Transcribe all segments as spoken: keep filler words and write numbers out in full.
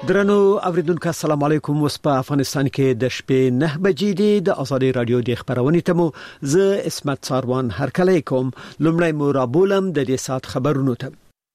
درنو اوریدونکو السلام علیکم. وس په افغانستان کې د شپې نه بجې دي. د ازادي رادیو د خبرونې ته مو زه اسمت ساروان هرکلی کوم. لومړی مو رابولم د دې سات خبرونو ته.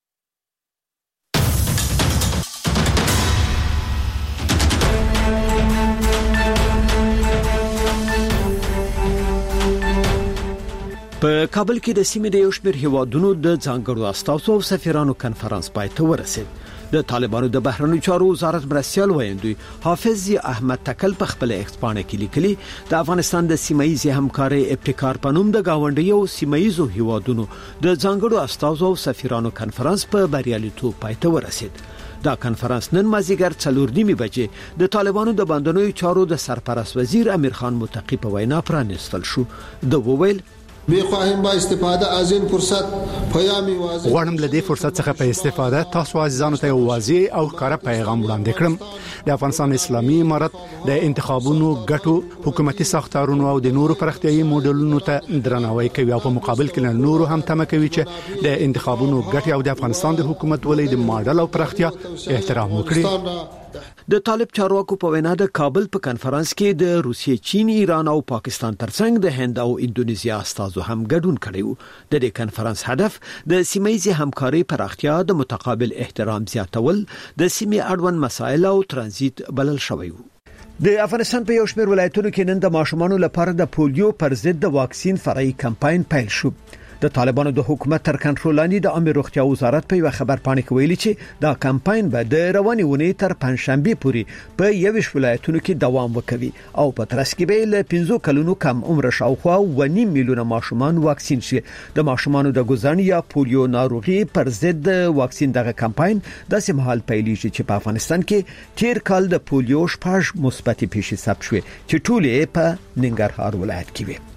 په کابل کې د سیمې د یو شمېر هیوادونو د ځانګړو استازو او سفیرانو کنفرانس پای ته ورسید. د طالبانو د بهرنیو چارو وزارت مرستيال ویاندوی حافظ احمد تکل په خپل ایکسپانه کې لیکلي د افغانستان د سیمایي همکاري ابتکار پنوم د گاونډیو سیمایي هیوادونو د ځانګړو استازو او سفیرانو کنفرانس په بریالیتوب پای ته ورسید. دا کنفرانس نن مازیګر څلور نیمه بجې د طالبانو د بندنوي چارو د سرپرست وزیر امیر خان متقی په وینا پرانستل شو. د وویل میخواهیم با استفاده از این فرصت پیامی واضح غواړم له دې فرصت څخه په استفاده تاسو عزیزانو ته واضح او کار پیغام وړاندې کړم. د افغانستان اسلامي امارت د انتخابونو ګټو حکومتي ساختارونو او د نورو پرختیايي موډلونو ته درناوی کوي او په مقابل کې نورو هم تمه کوي چې د انتخابونو ګټي او د افغانستان د حکومت ولې د ماډل او پرختیا احترام وکړي. د طالب چارواکو په وینا د کابل په کنفرانس کې د روسیې، چین، ایران او پاکستان ترڅنګ د هند او انډونیزیا استازو هم ګډون کړي وو. د دې کنفرانس هدف د سیمایي همکاري پراختیا، د متقابل احترام زیاتول، د سیمې اړوند مسایل او ترانزیت بلل شوی وو. د افغانستان په یو شمېر ولایتونو کې نن د ماشومانو لپاره د پولیو پر ضد د واکسین فرعي کمپاین پیل شو. د طالبانو د حکومت تر کنټرول لاندې د عامه روغتیا وزارت په یو خبر پاڼه کې ویلي چې دا کمپاین به د روانې ونې تر پنځشنبه پورې په یوش ولایتونو کې دوام وکوي او په ترڅ کې به له پنځه کلونو کم عمر شاوخوا ونیم میلیونه ماشومان واکسین شي. د ماشومانو د ګوزن یا پولیو ناروغي پر ضد واکسین دغه کمپاین د سیمهال پیلېږي چې په افغانستان کې تیر کال د پولیو شپږ مثبت پیښې ثبت شوې چې ټولې په ننګرهار ولایت کې وي.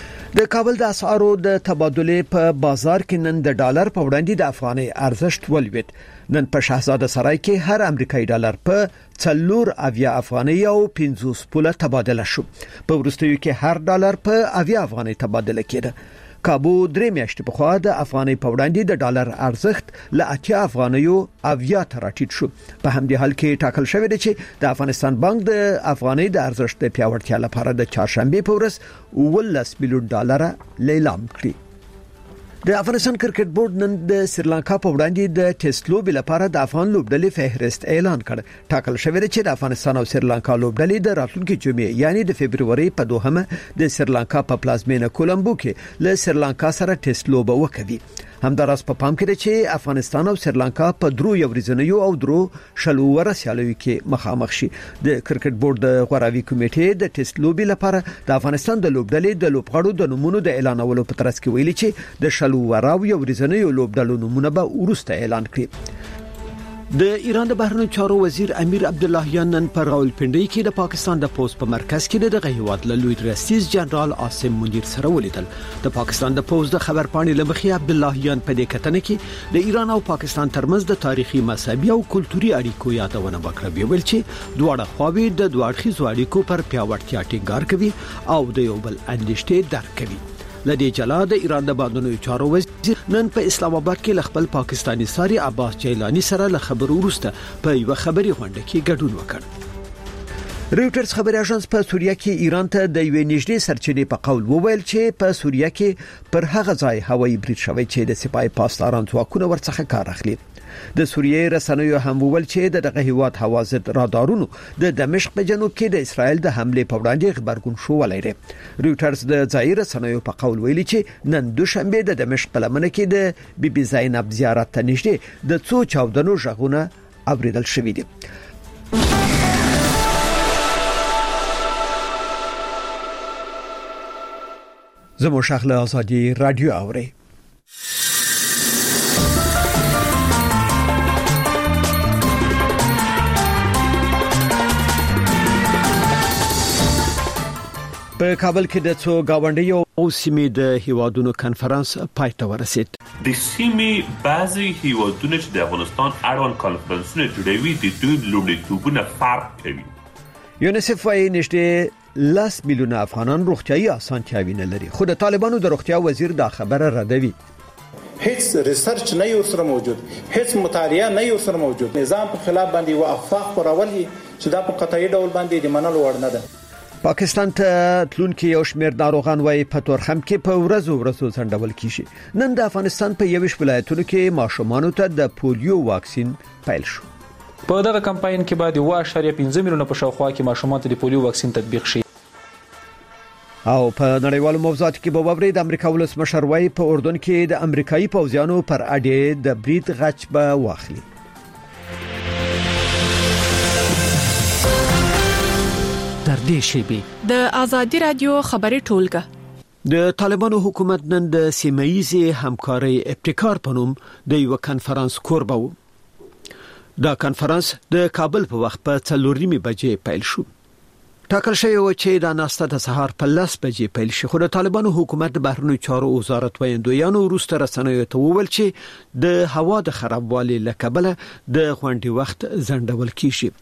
د کابل د اسعارو د تبادله په بازار کې نن د ډالر په وړاندې د افغاني ارزښت ولوید. نن په شاهزاده سرای کې هر امریکایي ډالر په څلور اویا افغاني او پنځوس پوله تبادله شو. په وروستیو کې هر ډالر په اویا افغاني تبادله کېده. کابو درې میاشتې په خوا د افغاني په وړاندې د ډالر ارزښت ل اتیا افغانیو اویا ته راټیټ شو. په همدې حال کې ټاکل شوی دی چې د افغانستان بانک د افغاني د ارزښت د پیاوړتیا لپاره د چهارشنبه په ورځ ولس میلیون ډالر لیلام کړی. د افغانستان کرکټ بورډ نن د سریلانکا په وړاندې د ټیسټ لوبې لپاره د افغان لوبډلې فهرست اعلان کړ. ټاکل شوی دی چې د افغانستان او سریلانکا لوبډلې د راتلونکي جمعې یعنی د فبرवरी په دوهمه د سریلانکا په پلازمینه کولمبو کې له سریلانکا سره ټیسټ لوب وکړي. همداراز په پام کې دی چې افغانستان او سریلانکا په درو یو ورځنیو او درو شلو ورسیالوي کې مخامخ شي. د کرکټ بورډ د غوراوي کمیټې د ټیسټ لوبې لپاره د افغانستان د لوبډلې د لوبغاړو د نومونو د اعلانولو په ترڅ کې ویلي چې د شلو وراو یو ورځنیو لوبډلو نومونه به ورسته اعلان کړي. د ایران د بهرنیو چارو وزیر امیر عبداللهیان نن په راولپنډي کې د پاکستان د پوز په مرکز کې د غیوات له لوی رئیس جنرال عاصم منیر سره ولیدل. د پاکستان د پوز د خبر پاڼې لمخې عبداللهیان په دې کتنه کې د ایران او پاکستان ترمنځ د تاریخي، مذهبي او کلتوري اړیکو یادونه وکړه. ویل چې دواړه خواوې د دوړخیزو اړیکو پر پیاوړتیا ټینګار کوي او د یو بل اندیشته درک کوي. لدی جلا د ایران د بهرنیو چارو وزیر نن په اسلام آباد کې خپل پاکستانی ساري عباس جیلانی سره له خبرو وروسته په یو خبري غونډه کې ګډون وکړ. رويټرز خبري اژانس په سوریه کې ایران ته د یوې نږدې سرچینې په قول وویل چې په سوریه کې پر هغه ځای هوایي برید شوی چې د سپای پاسداران ځواکونه ورڅخه کار اخلي. د سوریې رسنیو هم وویل چې دغه هیواد هوا ضد رادارونو د دمشق په جنوب کې د اسرائیل د حمله په وړاندې خبرګون شو ولري. رويټرز د ځای رسنیو په قول ویلي چې نن دوشنبه د دمشق په لمنه کې د بي بي زینب زیارت ته نږدې د څو چاودنو ژغونه اوریدل شوې دي. زموږ شغله ازادي رادیو اوري. په کابل کې د څو گاونډیو او سیمې د هیوادونو کنفرانس پای ته ورسید. د سیمې بعضي هیوادونه چې د افغانستان اړوند کنفرانسونه جوړوي د دوی لومړیتوبونه فرق کوي. یونیسف وايي نږدې لاس میلیونه افغانان روغتيایي اسانتیاوي نه لري، خو د طالبانو د روغتیا وزیر دا خبره ردوي. هیڅ ریسرچ نه یو سره موجود، هیڅ مطالعه نه یو سره موجود. نظام په خلاف باندې و افاق پرول چې دا په قطعي ډول باندې د منلو وړ نه ده. پاکستان ته تلونکي یو شمېر ناروغان وايي په تورخم کې په ورځو ورځو څنډول کیږي. نن د افغانستان په یوش ولایتونو کې ماشومانو ته د پولیو واکسین پیل شو. په دغه کمپاین کې بعد یو اشاریه پنځه میلیونه په شاوخوا کې ماشومان ته د پولیو واکسین تطبیق شي. او په نړیوالو موضوعاتو کې به وبري د امریکا ولسمشر وايي په اردن کې د امریکایي پوځیانو پر اډې د برید غچ به واخلي. در دې شیبه د ازادي رادیو خبري ټولګه د طالبانو حکومت نن د سیمه‌ییزې همکارۍ ابتکار په نوم د یو کانفرنس کوربه و. دا کانفرنس د کابل په وخت په څلورمې بجې پیل شو. ټاکل شوی و چې دا ناسته د سهار په لس بجې پیل شي، خو د طالبانو حکومت د بهرنیو چارو وزارت ویاندویانو وروسته رسنیو ته وویل چې د هوا د خرابوالي له کبله د غونډې وخت ځنډول کیږي.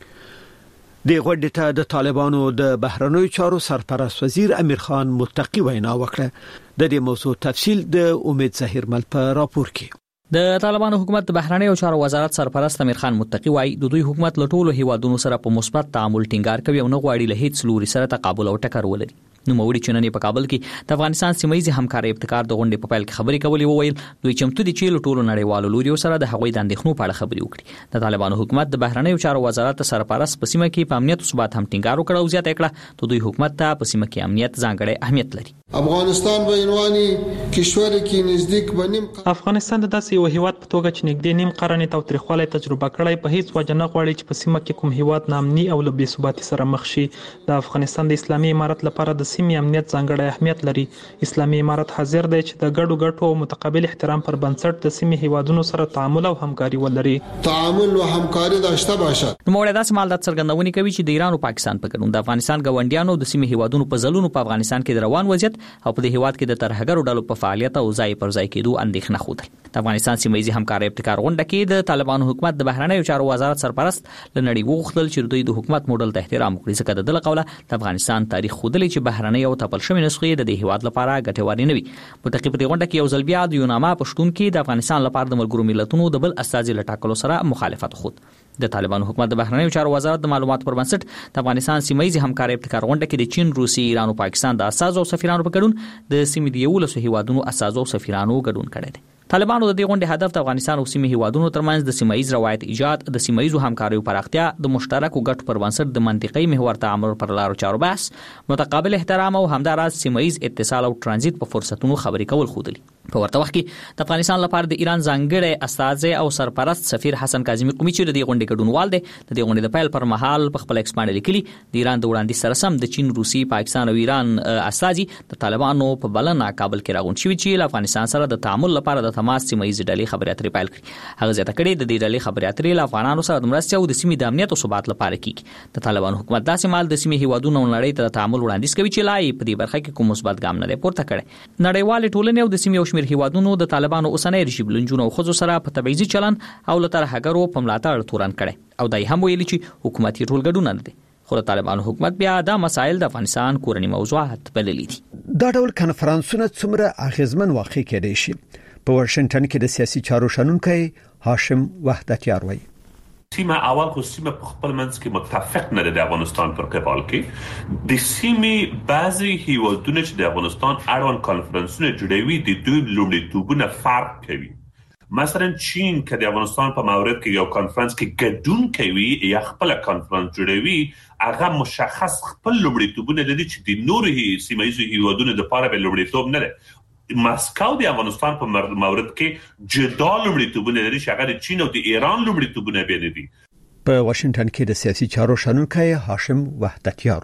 د غونډې ته د طالبانو د بهرنیو چارو سرپرست وزیر امیر خان متقی وینا وکړه. د دې موضوع تفصیل د امید ظهیرمل په راپور کې. د طالبانو حکومت د بهرنیو چارو وزارت سرپرست امیر خان متقی وايي د دوی حکومت له ټولو هیوادونو سره په مثبت تعامل ټینګار کوي او نه غواړي له هیڅ لوري سره تقابل او ټکر ولري. نو موري چننې په کابل کې د افغانستان سیمه‌ییز همکارۍ ابتکار د غونډې په پیل کې خبرې کولې وویل دوی چمتو دي چې له ټولو نړیوالو لوري سره د هغوی د اندېښنو په اړه خبرې وکړي. د طالبانو حکومت د بهرنیو چارو وزارت سرپرست په سیمه کې په امنیت او ثبات هم ټینګار وکړ او زیاته کړه ته دوی حکومت ته په سیمه کې امنیت ځانګړی اهمیت لري. افغانستان به عنواني کشور کې نزدیک بنیم افغانستان د داسې یو هیواد په توګه چې نږدې نیم قرن ته تاریخواله تجربه کړی په هیڅ وجه نه غواړي چې په سیمه کې کوم هیواد نامني او له بې ثباتي سره مخ شي. د افغانستان د اسلامي امارت لپاره د سیمې امنیت ځانګړی اهمیت لري. اسلامي امارت حاضر دی چې د ګډو ګټو او متقابل احترام پر بنسټ د سیمې هیوادونو سره تعامل او همکاري ولري. تعامل او همکاري داشته باشد. نو موږ داسې مالدات څرګندونې کوي چې د ایران او پاکستان په ګډون د افغانستان غونډیانو د سیمې هیوادونو په ځلونو په افغانستان کې د روان وضعیت او په دې هیواد کې د ترهګرو ډلو په فعالیت او ځای پر ځای کېدو اندېښنه خوده. د افغانستان سیمه‌ییز همکارۍ ابتکار غونډه کې د طالبانو حکومت د بهرنیو چارو وزارت سرپرست لنړي وغوښتل چې دوی د حکومت موډل ته احترام وکړي ځکه د دله قوله د افغانستان تاریخ خودلی چې بهرنۍ او تپل شوی نسخې د دې هیواد لپاره ګټورې نه وي. متقی په غونډه کې یو ځل بیا د یوناما پښتون کې د افغانستان لپاره د ملګرو ملتونو د بل استازي لټاکلو سره مخالفت خود. د طالبانو حکومت د بهرنیو چارو وزارت د معلوماتو پر بنسټ د افغانستان سیمه‌ییز همکارۍ ابتکار غونډه کې د چین، روسي، ایران او پاکستان د اساسو او سفیرانو په ګډون د سیمې د یولسو هیوادونو اساسو او سفیرانو ګډون کړی دی. طالبانو د دې غونډې هدف د افغانستان او سیمې هیوادونو ترمنځ د سیمه‌ییز روایت ایجاد، د سیمه‌ییزو همکاریو پراختیا، د مشترکو ګټو پر بنسټ د منطقي محور تعامل پر لارو چارو بحث، متقابل احترام او همداراز سیمه‌ییز اتصال او ترانزیت په فرصتونو خبرې کول خودلی. په ورته وخت کې د افغانستان لپاره د ایران ځانګړی استازی او سرپرست سفیر حسن کاظمی قومي چې د دې غونډې ګډونوال دی د دې غونډې د پیل پر مهال په خپل ایکسپانډ لیکلي د ایران د وړاندې سره سم د چین، روسي، پاکستان او ایران استازي د طالبانو په بلنه کابل کې راغون شوي چې له افغانستان سره د تعامل لپاره د تماس سیمه‌ییز ډلې خبرې اترې پیل کړي. هغه زیاته کړې د دې ډلې خبرې اترې له افغانانو سره د مرستې او د سیمې د امنیت او ثبات لپاره کیږي. د طالبانو حکومت داسې مال د سیمې هیوادونو نړۍ ته د تعامل وړاندیز کوي چې لای په دې برخه کې کوم مثبت ګام نه دی پورته کړی. نړیوال ټولنې او د سیمې او شمیر هیوادونو د طالبانو اوسنۍ رژیم لنجونو او خزو سره په تبعیضي چلن او له ترهګرو په ملاتړ تورن کړي او دای هم ویلي چې حکومتي ټولګډونه نه دي. خو د طالبانو حکومت بیا دا مسایل د افغانستان کورنی موضوعات بللي دي. دا ډول کنفرانسونه څومره اغیزمن واقع کېدای شي؟ په واشنگټن کې د سیاسي چارو شنونکي هاشم وحدتیار وایي سیمه اول خو سیمه په خپل منځ کې متفق نه ده د افغانستان پر قبال کې د سیمه بعضي هیوادونه چې د افغانستان اړوند کانفرنسونه جوړوي د دوی لومړیتوبونه فرق کوي. مثلا چین که د افغانستان په مورد کې یو کانفرنس کې ګډون کوي یا خپل کانفرنس جوړوي هغه مشخص خپل لومړیتوبونه لري چې د نورو سیمه‌ییزو هیوادونو لپاره به لومړیتوب نه ده. ماسکو د افغانستان په مورد کې جدا لومړیتوبونه لري چې هغه د چین او د ایران لومړیتوبونه به نه دي. په واشنگټن کې د سیاسي چارو شنونکي هاشم وحدتیار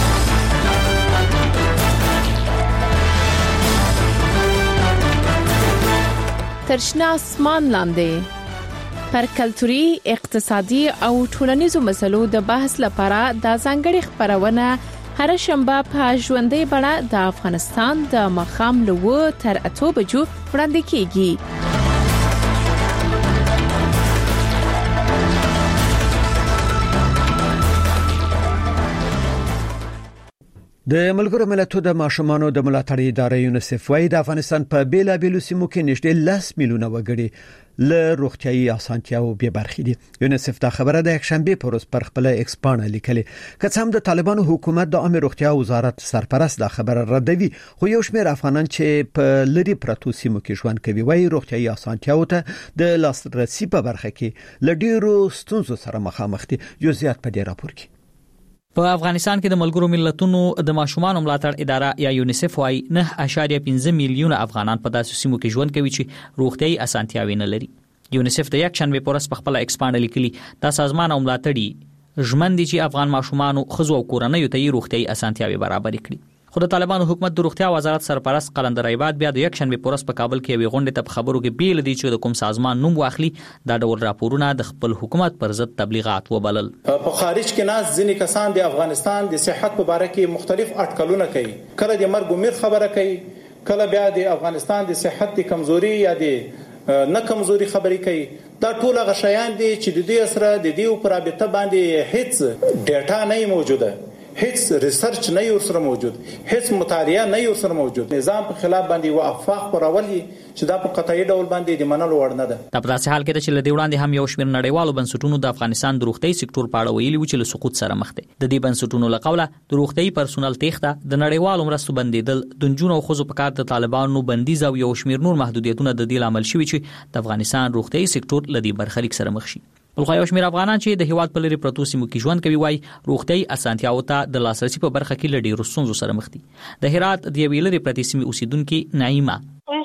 ترشنا اسمان لاندې پر کلتوري، اقتصادي او ټولنیزو مسلو د بحث لپاره د ځانګړي خبرونه هر شنبه په ژوندۍ بڼه د افغانستان د مخام لو تر اتو بجو وړاندې کیږي. د ملګرو ملتونو د ماشومانو د ملاتړ ادارې یونیسف وايي د افغانستان په بیلابېلو سیمو کې نږدې لس میلیونه وګړي له روغتيایي اسانتیاو به برخې دي. یونیسف دا خبره د یکشنبه په ورځ پر خپل ایکس پاڼه لیکلې. که څه هم د طالبانو حکومت د عامه روغتیا وزارت سرپرست دا خبره ردوي، خو یو شمېر افغانان چې په لری پرتو سیمو کې ژوند کوي وايي روغتيایي اسانتیاو ته د لاسرسي په برخه کې لډیرو ستونزو سره مخامخ دي. جزئیات په دې راپور کې. په افغانستان کې د ملګرو ملتونو د ماشومان ملاتړ اداره یا یونیسف وايي نه اشاریه پنځه میلیونه افغانان په داسې سیمو کې ژوند کوي چې روغتيایي اسانتیاوې نه لري. یونیسف د یک شنبه پورس په خپل ایکس پاڼه لیکلي دا سازمان ملاتړي ژمن دي چې افغان ماشومان خزو او کورنۍ ته روغتيایي اسانتیاوې برابر کړي. خو د طالبانو حکومت د روغتیا وزارت سرپرست قلندر ایباد بیا د یک شنبه پورس په کابل کې وی غونډه ته خبرو کې بیل دي چې د کوم سازمان نوم واخلي دا ډول راپورونه د خپل حکومت پر ضد تبلیغات وبلل. په خارج کې ناس ځینې کسان د افغانستان د صحت په اړه کې مختلف اټکلونه کوي، کله د مرګ میر خبره کوي، کله بیا د افغانستان د صحت د کمزوري یا د نه کمزوري خبرې کوي. دا ټول هغه شیان دي چې د دې سره د دې په رابطه باندې هیڅ ډیټا نه موجوده، هیڅ ریسرچ نه یو سره موجود، هیڅ مطالعه نه یو سره موجود. نظام په خلاف باندې و افاق پرولي چې دا په قطعي ډول باندې د منلو وړ نه ده. په داسې حال کې چې لدی وړاندې هم یو شمېر نړیوالو بنسټونو د افغانستان د روغتي سکتور په اړه ویلي و چې له سقوط سره مخ دي. د دې بنسټونو له قوله د روغتي پرسونل تېښته، د نړیوالو مرستو بندیدل، د جنونو او خزو په کار د طالبانو بندیز او یو شمېر نور محدودیتونه د دې عمل شوي چې د افغانستان روغتي سکتور لدی برخلیک سره مخ شي. بلخو یو شمېر افغانان چې د هیواد په لري پرتو سیمو کې ژوند کوي وايي روغتي اسانتیاو ته د لاسرسي په برخه کې لډیرو ستونزو سره مخ دي. د هرات د یوې لري پرتې سیمې اوسیدونکو نعیمه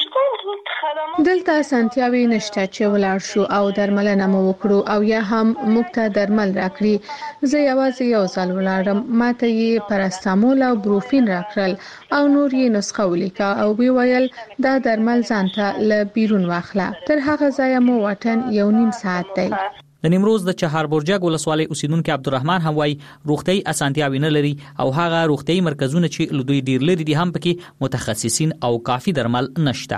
دلته اسانتیاوي نشته چې ولاړ شو او درملنه مو وکړو او یا هم موږ ته درمل راکړي. زه یوازې یو ځل ولاړم، ماته یې پاراستامول او بروفین راکړل او نور یې نسخه ولیکه او وی ویل دا درمل ځان ته له بیرون واخله. تر هغه ځای مو واټن یو نیم ساعت دی. د نیمروز د چهار برجک ولسوالۍ اوسیدونکو عبدالرحمن هم وايي روغتي اسانتیاوي نه لري او هغه روغتي مرکزونه چې لدوی ډیر لري دي هم پکې متخصصین او کافي درمل نشته.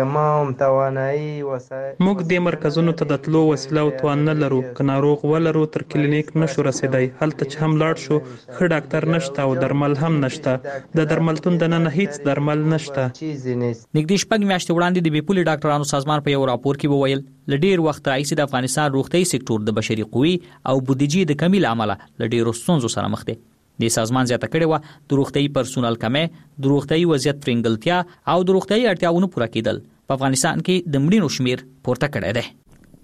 موږ د مرکزونو ته د تلو وسیله او توان نه لرو، که ناروغ ولرو تر کلینیک نشو رسیدای. هلته چې هم لاړ شو ښه ډاکټر نشته او درمل هم نشته. د درملتون د نن هیڅ درمل نشته. نږدې شپږ میاشتې وړاندې د بیپولي ډاکټرانو سازمان په یو راپور کې وویل لډیر وخت راځي د افغانستان روغتي سکتور د بشري قوي او بودیجې د کمی لامل لډیرو ستونزو سره مخ دي. د سازمان زیاته کړي و د روغتي پرسونل کمه، د روغتي وضعیت فرنګلتیا او د روغتي اړتیاونو پوره کېدل په افغانستان کې د مړینو شمیر پورته کړی دی.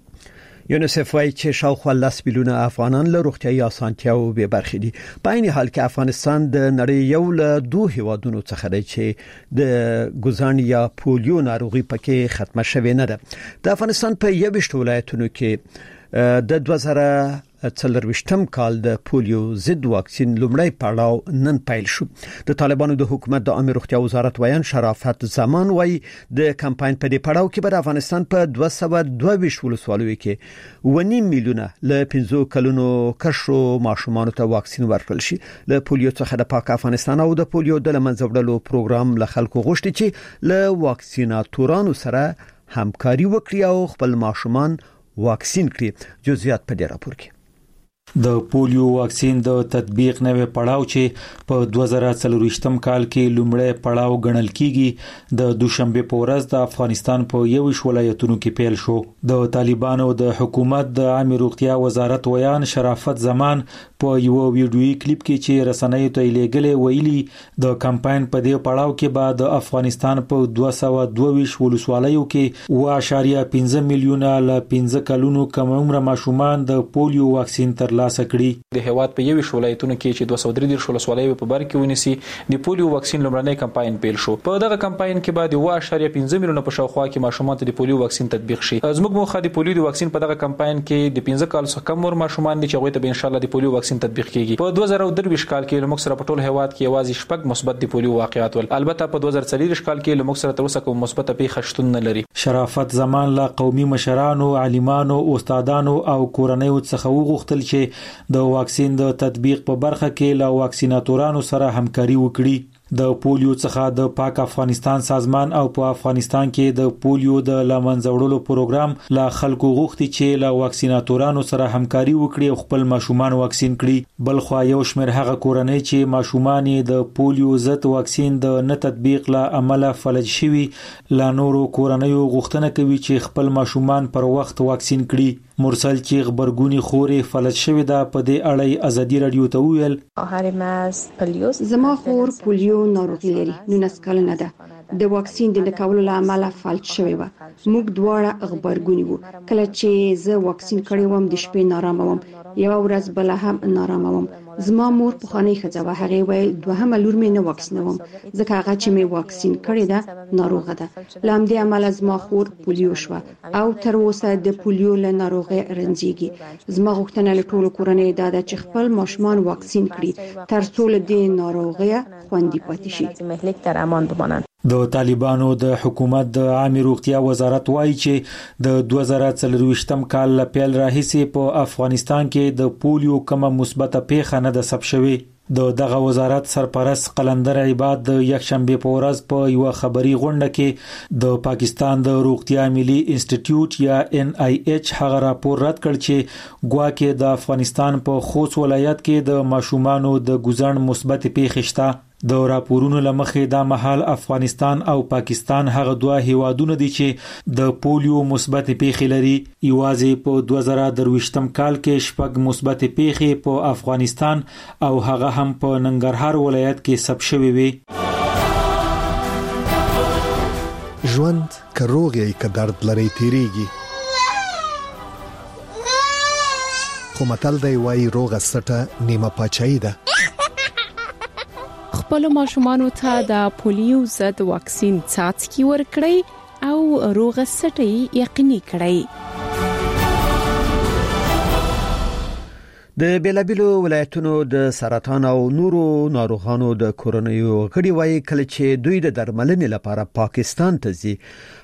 یونیسف وايي چې شاوخوا لس میلیونه افغانان له روغتيایي اسانتیاو به برخې دي. په عین حال کې افغانستان د نړۍ یو له دوه هیوادونو څخه دی چې د ګوزان یا پولیو ناروغي پکې ختمه شوې نه ده. د افغانستان په یوشت ولایتونو کې د دوه زره څلرويشتم کال د پولیو ضد واکسین لومړی پړاو نن پیل شو. د طالبانو د حکومت د عامه روغتیا وزارت ویان شرافت زمان وايي د کمپاین په دې پړاو کې به افغانستان په دوه سوه دوه ویشت ولسوالیو کې ونی میلیونه له پنځو کلونو کشرو ماشومانو ته واکسین ورکړل شي. له پولیو څخه د پاک افغانستان او د پولیو د لمنځه وړلو پروګرام له خلکو غوښتي چې له واکسیناتورانو سره همکاري وکړي او خپل ماشومان واکسین کړي. جزئیات په دې راپور کې. د پولیو واکسین د تطبیق نوې پړاو چې په دوه زره څلرويشتم کال کې لومړی پړاو ګڼل کیږي د دوشنبه په ورځ د افغانستان په یوش ولایتونو کې پیل شو. د طالبانو د حکومت د عامه روغتیا وزارت ویان شرافت زمان په یو ویډیویي کلیپ کې چې رسنیو ته لیږلې ویلي د کمپاین په دې پړاو کې به د افغانستان په دوه سوه دوه ویشت ولسوالیو کې اووه اعشاریه پنځه میلیونه له پنځه کلونو کم عمره ماشومان د پولیو واکسین ترلاسه کړي. د هیواد په یوش ولایتونو کې چې دوه سوه درې دېرش ولسوالیو په بر کې ونیسي د پولیو واکسین لومړنی کمپاین پیل شو. په دغه کمپاین کې بعد اووه اعشاریه پنځه میلیونه په شاوخوا کې ماشومان ته د پولیو واکسین تطبیق شي. زموږ موخه د پولیو د واکسین په دغه کمپاین کې د پنځه کال څخه کم عمر ماشومان دي چې هغوی ته به ان شاء الله د پولیو واکسین تطبیق کیږي. په دوه زره درویشت کال کې لمک سره په ټول هیواد کې یوازې شپږ مثبت د پولیو واقعات ول. البته په دوه زره څلوېښت کال کې لمک سره تر اوسه کوم مثبت پیښه شتون نه لري. شرافت زمان له قومي مشرانو، عالمانو، استادانو او کورنیو څخه وغوښتل چې د واکسین د تطبیق په برخه کې له واکسیناتورانو سره همکاري وکړي. د پولیو څخه د پاک افغانستان سازمان او په افغانستان کې د پولیو د لمنځوړلو پروګرام لا خلکو غوښتي چې لا واکسیناتورانو سره همکاري وکړي او خپل ماشومان واکسین کړي. بل خو یو شمېر هغه کورنۍ چې ماشومان د پولیو ضد واکسین د نه تطبیق لا عمله فلج شوي لا نورو کورنۍ غوښتنه کوي چې خپل ماشومان پر وخت واکسین کړي. مرسل چې خبرګونی خورې فلج شوی دا په دې اړه ازادي رادیو ته ویل زما خور پولیو ناروغي لري نو نسکاله نه ده د واکسین د نکولو لامل فلج شوی و. موږ دواړه خبرګونی وو. کله چې زه واکسین کړی وم د شپې نارامه وم. یو ورځ بل هم نارامه وم. زما مور په خانه خځه و هغه ویل دوهمه لور مې نه واکسینوم ځکه هغه چې مې واکسین کړی ده ناروغه ده. لام دې عمل زما خور پولیو شو او تر اوسه د پولیو له ناروغي رنځيږي. زما غوښتنه له ټولو کورنۍ دا ده چې خپل ماشومان واکسین کړي تر څو له دې ناروغي خوندي پاتې شي. د طالبانو د حکومت د عامه روغتیا وزارت وایي چې د دوه زره څلرويشتم کال ل پیل راهیسې په افغانستان کې د پولیو کومه مثبته پیښه نه ده ثبت شوې. د دغه وزارت سرپرست قلندر عباد د یکشنبه په ورځ په یو خبري غونډه کې د پاکستان د روغتیا ملي انسټیټیوټ یا ان آی ایچ هغه راپور رد کړ چې ګواکې د افغانستان په خوست ولایت کې د ماشومانو د ګزن مثبت پیښه شته. د راپورونو لمخې دا مهال افغانستان او پاکستان هغه دوه هیوادونه دي چې د پولیو مثبت پیښې لري. یوازې په دوه زره درویشتم کال کې شپږ مثبت پیښې په افغانستان او هغه هم په ننګرهار ولایت کې ثبت شوې وي. ژوند کروغي ک درد لري تیریږي خو متل دی وای روغه سټه نیمه پاچای ده. خپل ماشومانو ته د پولیو ضد واکسین څاڅکي ورکړئ او روغه سټي یقیني کړئ. د بیلابیلو ولایتونو د سرطان او نورو ناروغانو د کورونیو غړي وایي کله چې دوی د درملنې لپاره پاکستان ته ځي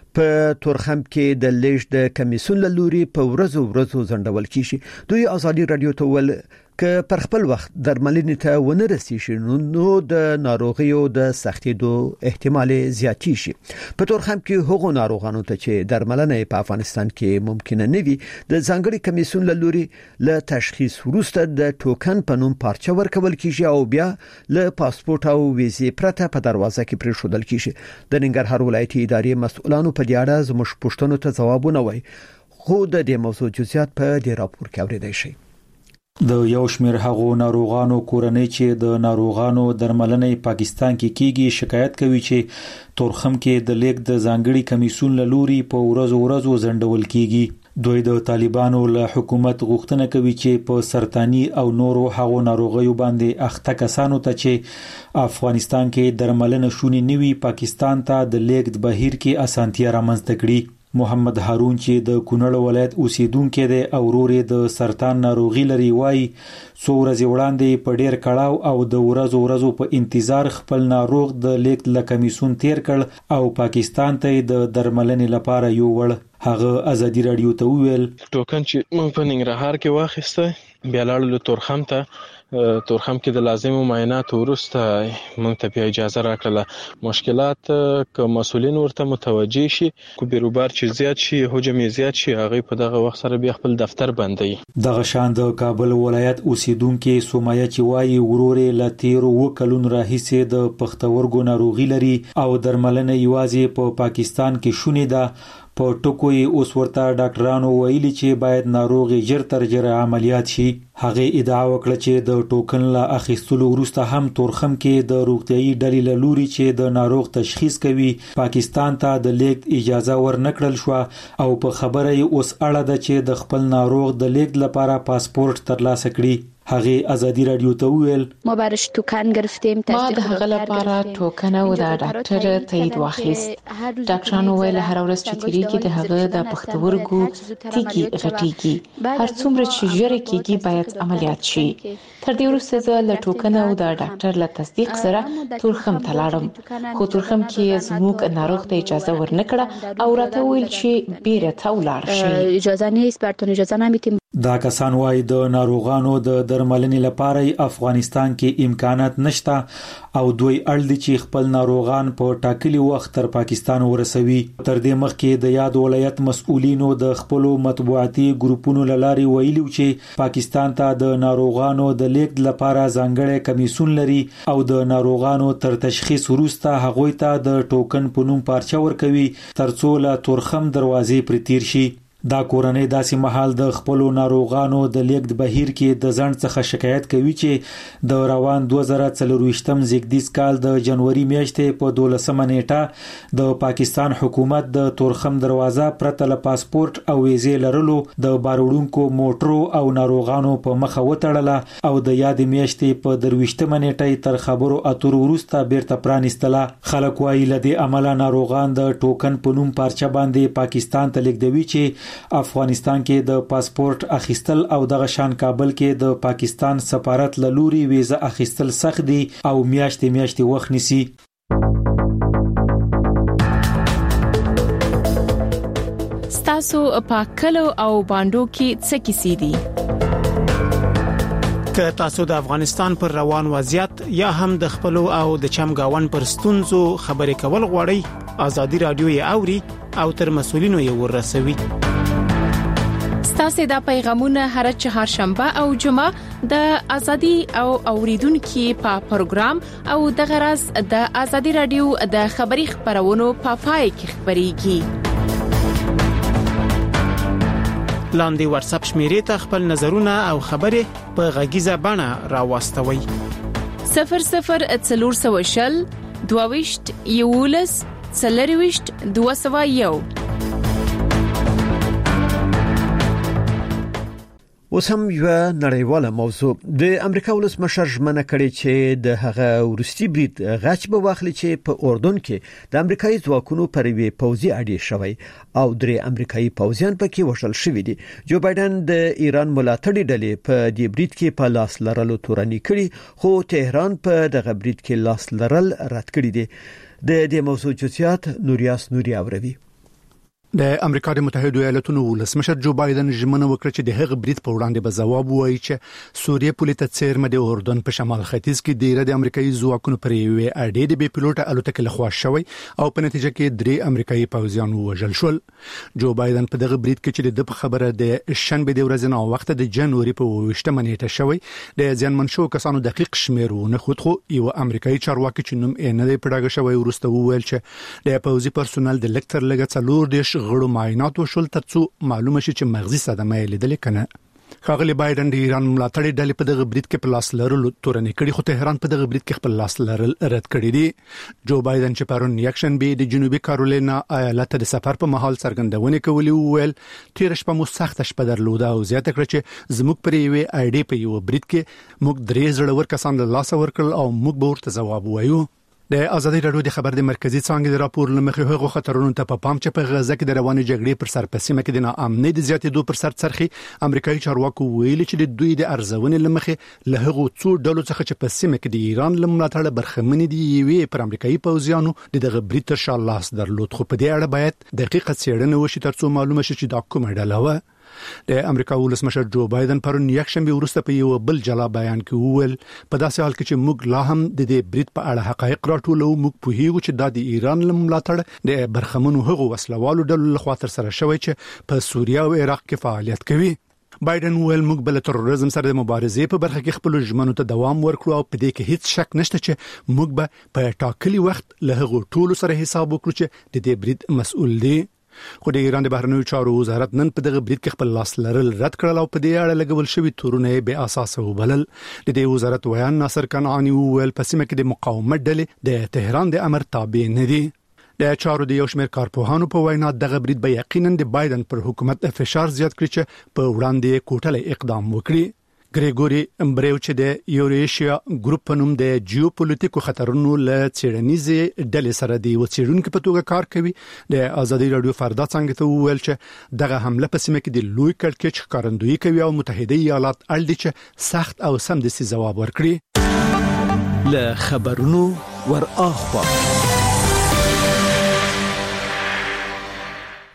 په تورخم کې د لیش د کمیسون لوري په ورځو ورځو ځندول کیږي. دوی ازادي رادیو ته ول که پر خپل وخت درملنې ته ونه رسیږي نو د ناروغیو د سختېدو احتمال زیاتی شي. په تورخم کې هغو ناروغانو ته چې درملنه په افغانستان کې ممکن نه وي د ځانګړي کمیسون لوري له تشخیص وروسته د ټوکن په نوم پارچه ورکول کیږي او بیا له پاسپورت او ویزې پرته په دروازه کې پریښودل کیږي. د ننګرهار ولایتي ادارې مسؤلانو په دې اړه زموږ پوښتنو ته ځوابونه وایي خو د دې موضوع جزئیات په دې راپور کې اورېدای شئ. د یو شمېر هغو ناروغانو کورنۍ چې د ناروغانو درملنې پاکستان کې کیږي شکایت کوي چې تورخم کې د لیک د ځانګړي کمیسون لوري په ورځو ورځو ځندول کیږي. دوی د طالبانو له حکومت غوښتنه کوي چې په سرطاني او نورو هغو ناروغیو باندې اخته کسانو ته چې افغانستان کې درملنه شونې نوي پاکستان ته د لیک د بهیر کې اسانتیا رامنځته کړي. محمد هارون چې د کونړ ولایت اوسیدونکو دی او ورور د سرطان ناروغي لري وای څو ورځې وړاندې په ډیر کړهو او د ورځو ورځو په انتظار خپل ناروغ د لیک ل کمیسون تیر کړ او پاکستان ته د درملنې لپاره یو وړ. هغه ازادي رادیو ته ویل ټوکن چې مونږ په ننګرهار کې واخیسته بیا لاړو له تورخم ته تورخم کې د لازمو معاینات وروسته موږ ته بیا اجازه راکړه. مشکلات که مسولین ورته متوجي شي کو بیروبار چې زیات شي حجم زیات شي هغه په دغه وخت سره بیا خپل دفتر بندي. دغه شان د کابل ولایت اوسیدونکو سومایا چې وایي ورور له تیر وکلون راهیسه د پښتورګو ناروغي لري او درملنه یوازې په پا پاکستان کې شونې ده. په ټکوي اوس ورته ډاکټرانو ویلي چې باید ناروغي ژر تر ژره عملیات شي. هغه ادعا وکړه چې د ټوکن لا اخیستلو وروسته هم تورخم کې د روغتيایي ډلې له لوري چې د ناروغ تشخیص کوي پاکستان ته د لیک اجازه ورنکړل شو او په خبره یې اوس اړه ده چې د خپل ناروغ د لیک لپاره پاسپورت ترلاسه کړي. هغه ازادي رادیو ته ویل ما برش توکن گرفتیم ما د هغه لپاره توکن او د ډاکټر تایید واخیست. ډاکټرانو ویل هر ورځ چې تیریږي د هغه د پښتورګو تیږي غټیږي هر څومره چې ژر کېږي باید عملیات شي. تر دې وروسته زه له توکن او د ډاکټر له تصدیق سره تورخم ته لاړم خو تورخم کې زموږ ناروغ ته اجازه ورنکړه او راته ویل چې بیرته ولاړ شي. اجازه نیست براتون اجازه نمیدیم. دا کسان وايي د ناروغانو د درملنې لپاره افغانستان کې امکانات نشته او دوی اړ دي چې خپل ناروغان په ټاکلي وخت تر پاکستان ورسوي. تر دې مخکې د یاد ولایت مسؤلینو د خپل مطبوعاتي ګروپونو لاري ویلي چې پاکستان ته د ناروغانو د لیږد لپاره ځانګړی کمیسون لري او د ناروغانو تر تشخیص وروسته هغوی ته د ټوکن په نوم پارچه ورکوي ترڅو له تورخم دروازې پر تیر شي. دا کورنۍ داسې محل د خپل ناروغانو د لیږد بهیر کې د ځند څخه شکایت کوي چې د روان دوه زره څلرويشتم زیږدیز کال د جنوري میاشتې په دولسمه نیټه د پاکستان حکومت د تورخم دروازه پرته له پاسپورت او ویزې لرلو د باروړونکو موټرو او ناروغانو په مخه وتړله او د یاد میاشتې په درويشتمه نیټه تر خبرو اترو وروسته بیرته پرانیستله. خلک وايي لدې عمله ناروغان د ټوکن په نوم پارچه باندې پاکستان ته لیږدوي چې افغانستان کې د پاسپورت اخیستل او دغه شان کابل کې د پاکستان سفارت له لوري ویزه اخیستل سخت دي او میاشتې میاشتې وخت نیسي. ستاسو په کلو او باندو کې څه کیسې دي؟ که تاسو د افغانستان پر روان وضعیت یا هم د خپل او د چمګاون پر ستونزو خبرې کول غواړئ، ازادي رادیو یې اوري او تر مسولینو یې ورسوي. ستاسو د پیغامونه هر چهارشنبه او جمعه د ازادي او اوریدونکو په پروګرام او د غرض د ازادي رادیو د خبري خبرونو په پای کې خبريږي. لاندې واتس اپ شمیرې ته خپل نظرونه او خبرې په غږیزه بڼه راوستوي. صفر صفر څلور سوه شل دوه یولس څلرويشت دوه سوه یو. اوس هم یو نړیواله موضوع. د امریکا ولسمشر ژمنه کړې چې د هغه ورستي برید غچ به واخلي چې په اردن کې د امریکایي ځواکونو پر وی پوځي اډې شوی او درې امریکایي پوځیان پکې وشل شوی دي. جو بایدن د ایران ملاتړي ډلې په دې برید کې په لاس لرلو تورنی کړي، خو تهران په دغه برید کې لاس لرل رد کړی دي. د دې موضوع جزئیات نوریاس نوري اوروي. د امریکا د متحده ایالاتونو ولسمشر جو بایدن ژمنه وکړه چې د هغه برید په وړاندې به ځواب وایي چې سوریه پولې ته څیرمه د اردن په شمال ختیځ کې ډیره د امریکایي ځواکونو پر یوې اډې د بي پيلوټ الوتکې لخوا شوی او په نتیجه کې درې امریکایي پوځیان وژل شول. جو بایدن په دغه برید کې چې د خبره د شنبه د ورځې نو وخت د جنوري په وشتمه نیټه شوی د ځانمن شو کسانو دقیق شمیر ونه خود خو یو امریکایي چارواکي چې نوم یې نه دی پړاګه شوی ورسته وویل چې د پوځي پرسونل د لیکتر لګ څلور دیش غړو معاینات وشول ترڅو معلومه شي چې مغزي صدمه یې لیدل کنه. خاغلی بایدن د ایران ملاتړي ډلې په دغه برید کې په لاس لرلو تورنې کړي، خو تهران په دغه برید کې خپل لاس لرل رد کړی دي. جو بایدن چې پرون یکشن به د جنوبي کارولینا ایالت د سفر په محل څرګندونه کوي وویل تیر شپه مو سخت شپه درلوده او زیاته کړ چې زموږ پر یوې آیډي په یو برید کې موږ درې زړور کسان له لاس ورکړل او موږ به ورته ځواب وایو. د ازادي رادیو د خبر د مرکزی څنګه د راپور لمخې هغه خطرونو ته په پام چې په غزه کې د روانې جګړې پر سر پسیمه کې د ناامنۍ د زیاتېدو پر سر څرخي امریکایي چارواکو ویلي چې د دوی د ارزونې لمخې له هغه څو ډلو څخه چې پسیمه کې د ایران لملاتړ برخمن دي وی پر امریکایي پوځیانو د دغه برید تر شا لاس درلود، خو په دې اړه باید دقیقه څېړنه وشي ترڅو معلومه شي چې دا کومه ډله و. د امریکا ولسمشر جو بایدن پرون یکشنبه وروسته په یو بل جلا بیان کې وویل په داسې حال کې چې موږ لا هم د دې برید په اړه حقایق راټولو، موږ په هیڅ چې د ایران لملاتړ د برخمنو هغو وسلوالو ډلو لخوا تر سره شوی چې په سوریه او عراق کې فعالیت کوي. بایدن ویل موږ بل تروریزم سره د مبارزې په برخه کې خپل ژمنو ته دوام ورکړو او په دې کې هیڅ شک نشته چې موږ به په ټاکلي وخت له هغو ټولو سره حساب وکړو چې د دې برید مسؤل دي. خو د ایران د بهرنیو چارو وزارت نن په دغه برید کې خپل لاس لرل رد کړل او په دې اړه لګول شوی تورونه به اساس وبلل. د دې وزارت ویان ناصر کنعانی ویل په سیمه کې د مقاومت ډلې د تهران د امر تابع نه دي. د چارو د یو شمېر کارپوهانو په وینا دغه برید به یقینا د بایدن پر حکومت فشار زیات کړي چې په وړاندې کوټلې اقدام وکړي. ګریګوري امبریو چې د یوریشیا ګروپ په نوم د جیوپولیټیکو خطرونو له څېړنیزې ډلې سره دی و څېړونکو په توګه کار کوي. د ازادي رادیو فردا څنګه ته وویل چې دغه حمله په سیمه کې د لوی کړکېچ ښکارندویي کوي او متحده ایالات اړ دي چې سخت او سمدستي ځواب ورکړي. له خبرونو ور اخوا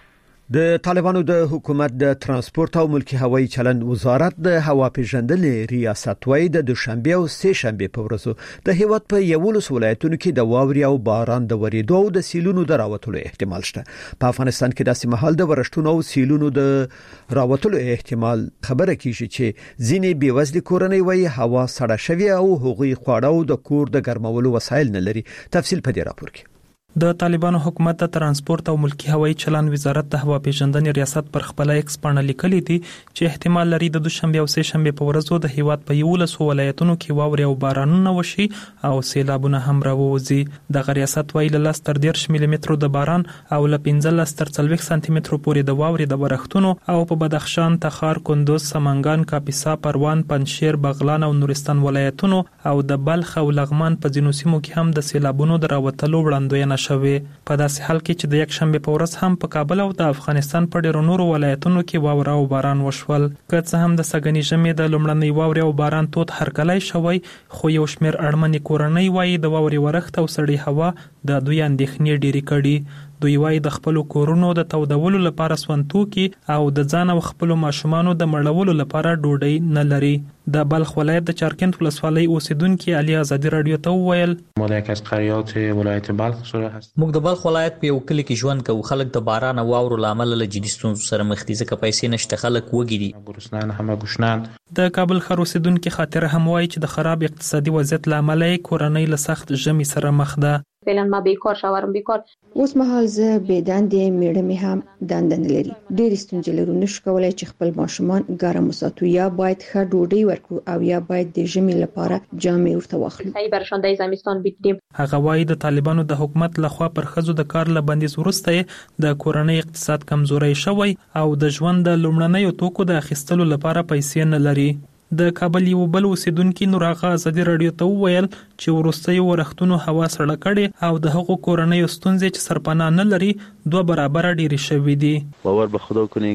د طالبانو د حکومت د ترانسپورت او ملکی هوایي چلند وزارت د هوا پیژندنې ریاست وای د دوشنبه او سه شنبه په ورځو د هیواد په یولس ولایتونو کې د واوري او باران د ورېدو او د سیلونو د راوتلو احتمال شته. په افغانستان کې داسې مهال د ورشتونو او سیلونو د راوتلو احتمال خبره کیږي چې ځینې بیوزلي کورنۍ وای هوا سړه شوی او هغوی خواړه او د کور د ګرمولو وسایل نه لري. تفصیل په دې راپور کې. د طالبانو حکومت د ترانسپورت او ملکی هوایي چلند وزارت د هوا پیژندنې ریاست پر خپل ایکس باندې لیکلي دي چې احتمال لري د دوشنبه او سه شنبه په ورځو د هیواد په یولس ولایتونو کې واوري او بارانونه وشي او سیلابونه هم راوځي. د ریاست وایي له لاس تر ډیر ملي مترو د باران او له پنځلس تر څلوېښت سانتي مترو پورې د واوري د ورښتونو او په بدخشان، تخار، کندوز، سمنګان، کاپیسا، پروان، پنجشیر، بغلان او نورستان ولایتونو او د بلخ او لغمان په ځینو سیمو کې هم د سیلابونو د راوتلو وړاندوینه شوه. په داسې حال کې چې د یک شنبه په ورځ هم په کابل او د افغانستان په ډیرو نورو ولایتونو کې واوره او باران وشول. که څه هم د سګنی ژمي د لومړنۍ واورې او باران تود هرکلی شوی، خو یو شمېر اړمنې کورنۍ وایي د واورې ورښت او سړې هوا د دوی اندېښنې ډېرې کړي. دوی وایي د خپل کورونو د تودولو لپاره سونتوکي او د ځان او خپل ماشومانو د مړولو لپاره ډوډۍ نه لري. د بلخ ولایت د چارکند ولسوالۍ اوسیدونکو علي آزادي رادیو ته وویل ما یک از قریات ولایت بلخ سره هست. موږ د بلخ ولایت په یو کلی کې ژوند کوو. خلک د باران او واورو لامل له جدي ستونزو سره مخ دي ځکه پیسې نشته، خلک وږي دي. ګورسنان هم ګشنان. د کابل ښار اوسیدونکو خاطر هم وایي چې د خراب اقتصادي وضعیت لامل یې کورنۍ له سخت ژمي سره مخ ده. فعلا ما بیکار شاورم بیکار اوس مهال زه بيدندې میړه می هم دندن لري. ډېر ستونزې لرو، نشو کولای چې خپل ماشومان ګرم وساتو، یا باید ښه ډوډۍ ورکړو او یا باید د ژمي لپاره جامې ورته واخلو. صحیح برشاندې زمستان بيدیم. هغه وایي د طالبانو د حکومت لخوا پر خزو د کار له بندیز وروسته د کورنۍ اقتصاد کمزوري شوی او د ژوند د لومړنۍ توکو د اخیستلو لپاره پیسې نه لري. د کابل یو بل اوسیدونکو نورغه آزادي رادیو ته وویل چې ورستۍ ورښتونو هوا سړه کړي او د هغو کورنۍ ستونزې چې سرپناه نه لري دوه برابر ډېری شوې دي. باور به خدا کنین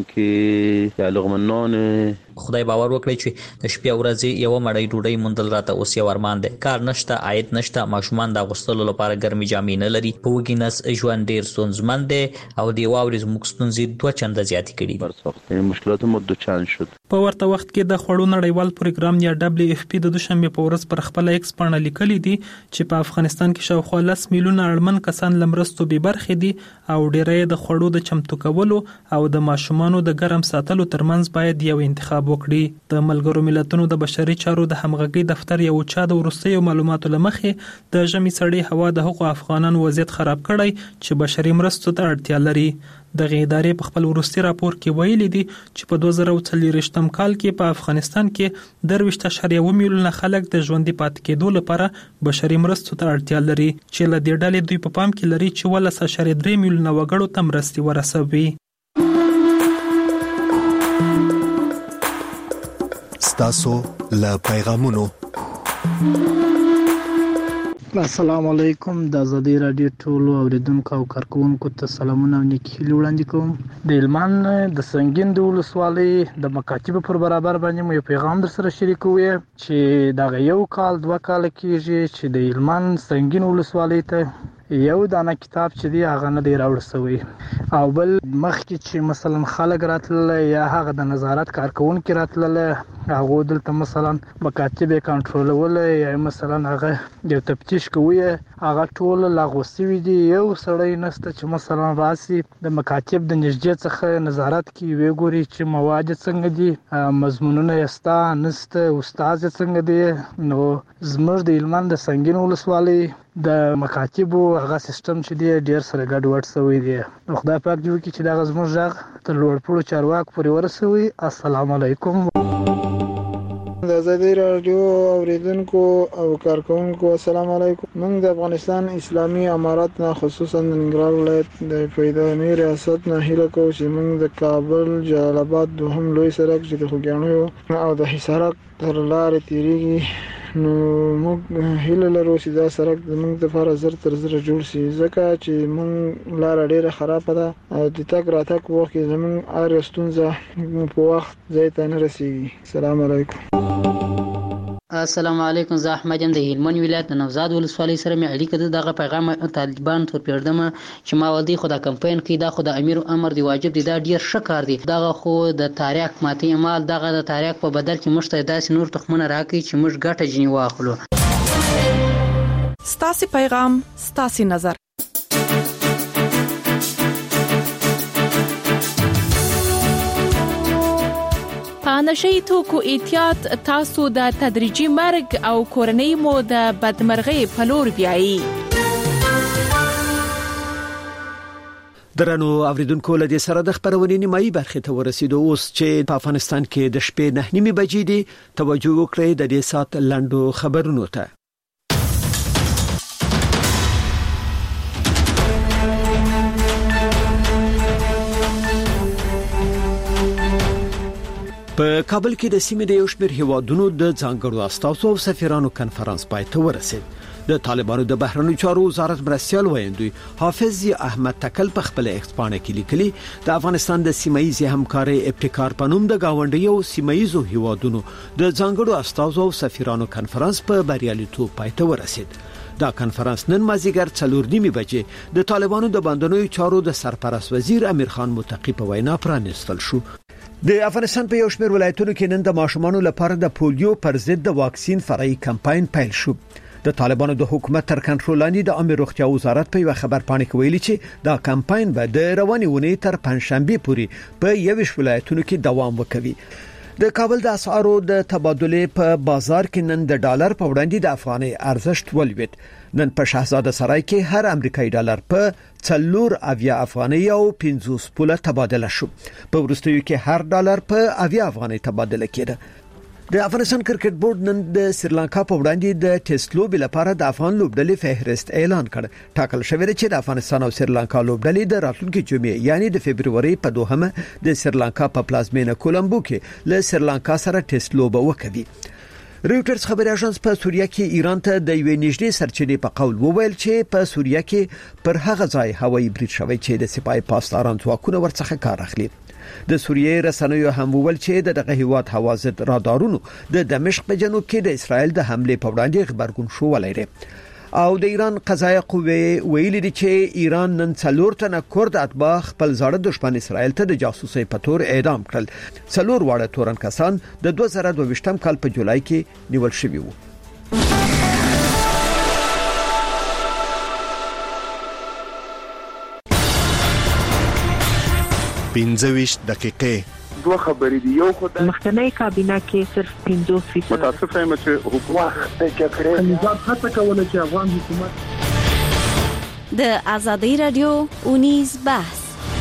که لغمنان خدای باور وکړي چې د شپې ورځې یو مړی ډوډۍ مندل راته اوس یو ارمان دی. کار نشته، عاید نشته، ماشومان د غوستلو لپاره ګرمي جامې نه لري. په وګینس ژوند ډېر ستونزمن دی او د واورې زموږ ستونزې دوه چنده زیاتې کړي. مشکلات مو دوه چند شد. په ورته وخت کې د خړو نړیوال پروګرام یا دبليو اف پی د دوشنبه په ورځ پر خپل ایکس باندې لیکلي دي چې په افغانستان کې شاوخوا لس میلیونه اړمن کسان لمرستو به برخې دي او ډېرې د خړو د چمتو کولو او د ماشومانو د ګرم ساتلو ترمنځ باید یو انتخاب وکړي. د ملګرو ملتونو د بشري چارو د همغږي دفتر یو چا د ورستیو معلوماتو لمخې د ژمي سړې هوا د حقوق افغانانو وضعیت خراب کړی چې بشري مرستو ته اړتیا لري. د ادارې په خپل ورستي راپور کې ویلي دي چې په دوه زره څلوېښتم کال کې په افغانستان کې درویشت اشاریه اووه میلیونه خلک د ژوندۍ پاتې کېدو لپاره بشري مرستو ته اړتیا لري، چې له دې ډلې دوی په پام کې لري چې ولس اشاریه درې میلیونه وګړو ته مرستې ورسوي. ستاسو له پیغامونو. السلام علیکم. د آزادي رادیو ټولو اوریدونکو او کارکونکو ته سلامونه او نیکی هیلې وړاندې کوم. د هلمند د سنگین د ولسوالۍ د مکاتبو پر برابر باندې مو یو پیغام در سره شریکوي چې دغه یو کال دوه کال کېږي چې د هلمند سنگین ولسوالۍ ته یو دانه کتاب چې دی هغه نه دی راوړل شوی، او بل مخکې چې مثلا خلک راتلل یا هغه د نظارت کارکونکي راتلل هغه دلته مثلا مکاتب کنټرولول یا مثلا هغه یو تفتیش کوي، هغه ټول لغوه شوي دي. یو سړی نشته چې مثلا راسي د مکاتب د نږدې څخه نظارت کوي وګوري چې مواد څنګه دي، مضمونونه یې شته نشته، استاد څنګه دی. نو زموږ د هلمند د سنگین ولسوالۍ د مکاتبو هغه سیستم چې دی ډیر سره ګډوډ شوی دی. نو خدای پاک دې وکړي چې دا زموږ غږ تر لوړپوړو چارواکو پورې ورسوي. السلام علیکم. د آزادي رادیو اوریدونکو او کارکونکو السلام علیکم. موږ د افغانستان اسلامي امارات نه خصوصا د ننګرهار ولایت د پیدایمي ریاست نه هیله کوو چې موږ د کابل جلال آباد دوهم لوی سړک چې د خوږیاڼیو او د حصارک تر لارې تیریږي، نو موږ هیله لرو چې دا سړک زموږ لپاره زر تر زر جوړ شي، ځکه چې موږ لاره ډیره خرابه ده او د تګ راتګ وخت کې زموږ هر ستونزه په وخت ځای ته نه رسیږي. السلام علیکم. السلام علیکم. زه احمد یم د هلمند ولایت د نوزاد ولسوالۍ سره مې اړیکه ده. دغه پیغام طالبان تر پیردمه چې ما ودی خو دا کمپاین کې دا خو د امیر امر دی واجب دی دا ډیر ښه کار دی. دغه خو د تاریخ ماته مال دغه د تاریخ په بدل کې مشته داسې نور تخمونه راکړي چې موږ ګټه جنی واخلو. ستاسو پیغام ستاسو نظر. نشئی توکو احتیاط تاسو د تدریجي مرګ او کورنۍ مو د بدمرغۍ په لور بیایي. درنو اوریدونکو لدې سره د خبرونې نیمایي برخه ته ورسیدو. اوس چې په افغانستان کې د شپې نه نیمه بجې دي توجه وکړئ د دې سات لنډو خبرونو ته. په کابل کې د سیمې د یو شمېر هیوادونو د ځانګړو استازو او سفیرانو کنفرانس پای ته ورسید. د طالبانو د بهرنیو چارو وزارت مرستیال ویاندوی حافظ احمد تکل په خپل ایکسپانه کې لیکلي د افغانستان د سیمایي همکارۍ ابتکار پنوم د گاونډیو سیمایي هیوادونو د ځانګړو استازو او سفیرانو کنفرانس په بریالیتوب پای ته ورسید. دا کنفرانس نن مازیګر څلور نیمه بجې د طالبانو د بندنوي چارو د سرپرست وزیر امیر خان متقی په وینا پرانیستل شو. د افغانستان په یو شمېر ولایتونو کې نن د ماشومانو لپاره د پولیو پر ضد د واکسین فرعي کمپاین پیل شو. د طالبانو د حکومت تر کنټرول لاندې د عامه روغتیا وزارت په یو خبر پاڼه کې ویلي چې دا کمپاین به د رواني ونې تر پنځشنبه پورې په یوش ولایتونو کې دوام وکوي. د کابل د اسعارو د تبادله په بازار کې نن د ډالر په وړاندې د افغاني ارزښت ولوید. نن په شاهزاده سرای کې هر امریکایي ډالر په څلور اویا افغاني او پنځوس پوله تبادله شو. په وروستیو کې هر ډالر په اویا افغاني تبادله کېده. د افغانستان کرکټ بورډ نن د سریلانکا په وړاندې د ټیسټ لوبې لپاره د افغان لوبډلې فهرست اعلان کړ. ټاکل شوی دی چې د افغانستان او سریلانکا لوبډلې د راتلونکي جمعې یعنی د فبرवरी په دوهمه د سریلانکا په پلازمینه کولمبو کې له سریلانکا سره ټیسټ لوبه وکړي. رويټرز خبري اژانس په سوریه کې ایران ته د یوې نږدې سرچینې په قول وویل چې په سوریه کې پر هغه ځای هوایي برید شوی چې د سپای پاسداران ځواکونه ورڅخه کار اخلي. د سوریې رسنیو هم ویل چې دغه هیواد هوا ضد رادارونو د دمشق په جنوب کې د اسرائیل د حمله په وړاندې خبرګون شو ولري. او د ایران قضایه قوه ویلي دي چې ایران نن څلور تنه کورد اتباع خپل زړه دښمن اسرائیل ته د جاسوسۍ په تور اعدام کړل. څلور واړه تورن کسان د دوه زره دوه ویشتم کال په جولای کې نیول شوي وو. پنځه ویشت دقیقې دوه خبرې دي. یو خو د مخکنی کابینه کې صرف پنځوس فیصد متاسف یم چې حکومت د جګړې نظام هڅه کوله چې افغان حکومت د آزادۍ رادیو اونیز بحث.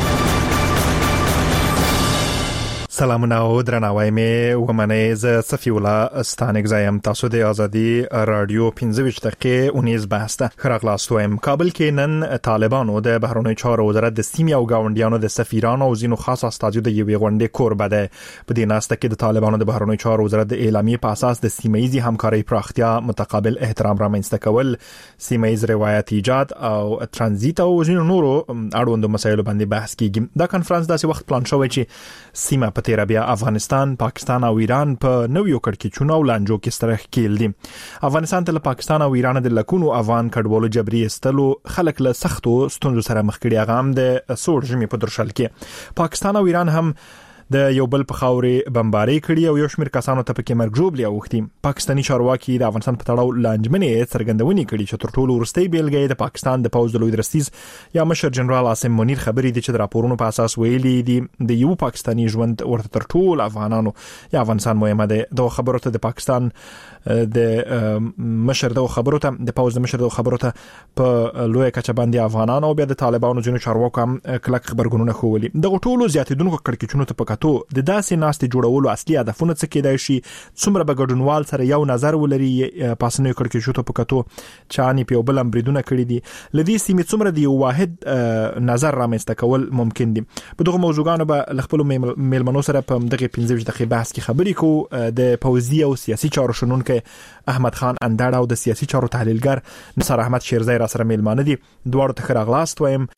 سلامونه او درناوی مې ومنئ. زه صفی الله ستانک زایم. تاسو د ازادي رادیو پنځه ویشت دقیقې اونیز بحث ته خراغلاست وایم. کابل کې نن طالبانو د بهرنیو چارو وزارت د سیمې او گاونډیانو د سفیرانو او ځینو خاص استازو د یوې غونډې کوربه ده. په دې ناسته کې د طالبانو د بهرنیو چارو وزارت د اعلامیې په اساس د سیمایي همکارۍ پراختیا، متقابل احترام رامنځته کول، سیمایي روایت ایجاد او ترانزیت او ځینو نورو اړوندو مسایلو باندې بحث کیږي. دا کنفرانس داسې وخت پلان شوی چې سیمه په تیر بیا افغانستان، پاکستان او ایران په نویو کړکېچونو او لانجو کې ستر ښکیل دي. افغانستان ته له پاکستان او ایران د لکونو افغان کډوالو جبري استلو خلک له سختو ستونزو سره مخ کړي. هغه هم د سوړ ژمي په درشل کې پاکستان او ایران هم د یو بل په خاورې بمباري کړي او یو شمېر کسانو ته پکې مرګ ژوبلي اوختي. پاکستاني چارواکي د افغانستان په تړاو لانجمنې څرګندونې کړي چې تر ټولو وروستۍ بیلګه د پاکستان د پوځ د لوی درستیز یا مشر جنرال عاصم منیر خبرې دي چې د راپورونو په اساس ویلي دي د یو پاکستاني ژوند ورته تر ټولو افغانانو یا افغانستان مهمه ده. د خبرو ته د پاکستان د مشر د خبرو ته د پوځ د مشر د خبرو ته په لوی کچه باندې افغانانو او بیا د طالبانو ځینو چارواکو هم کلک خبرګونونه خولي. د ټولو زیاتیدونکو کړکېچونو ته پکاتو د داسې ناستې جوړولو اصلي هدفونه څه کېدای شي، څومره به ګډونوال سره یو نظر ولري پاسنیو کړکېچو ته پکاتو چاني په بل امبریدونه کړی دي. لدې سیمې څومره د یو واحد نظر رامنځته کول ممکن دي. په دغه موضوعګانو به خپل میلمنو سره په دغه پنځه ویشت دقیقې بحث کې خبرې کوو. د پوځي او سیاسي چارو شنونکو احمد خان اندړ او د سیاسي چارو تحلیلګر نصر احمد شیرزای را سره میلمانه دي. دواړو ته راغلاست وایم.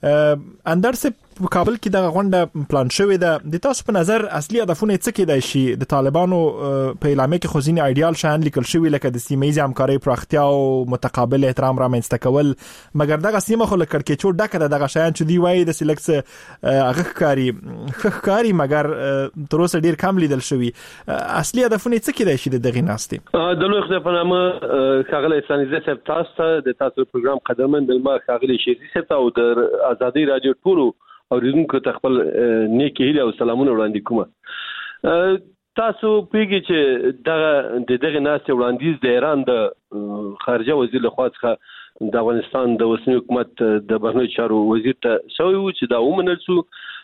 اندر سه په کابل کې د غونډه پلان شوې ده. د تاسو په نظر اصلي هدفونه څه کېدای شي د طالبانو په اعلامیه کې خو ځینې ایډیال شان لیکل شوی لکه د سیمه‌ایزې همکارۍ پراختیا او متقابل احترام رامنځته کول، مګر دغه سیمه خو لکه کړکېچو ډکه ده. دغه شیان چې دی وایي د سلیکس هغه ښکاري ښکاري مګر تر اوسه ډیر کم لیدل شوی. اصلي هدفونه څه کېدای شي د دغه ناستې؟ د لوی خدای په نامه ښاغلی سانیزه صاحب تاسو ته د تاسو پروګرام قدرمن د ما ښاغلی شیخي صاحب او د ازادي رادیو ټولو اوریدونکو ته خپل نیکی هیله او سلامونه وړاندې کوم. تاسو پیږي چې دغه د دغه ناستې وړاندیز د ایران د خارجه وزیر لخوا څخه د افغانستان د اوسنی حکومت د بهرنیو چارو وزیر ته شوی و چې دا ومنل شو.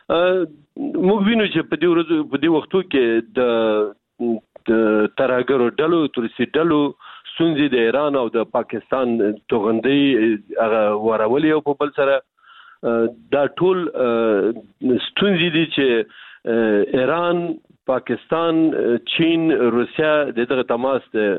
موږ وینو چې په دې ورځو په دې وختو کې د د ترهګرو ډلو تورسي ډلو ستونزې د ایران او د پاکستان توغندۍ هغه ورولې او په بل سره دا ټول ستونزې دي چې ایران، پاکستان، چین، روسیا د دغه تماس د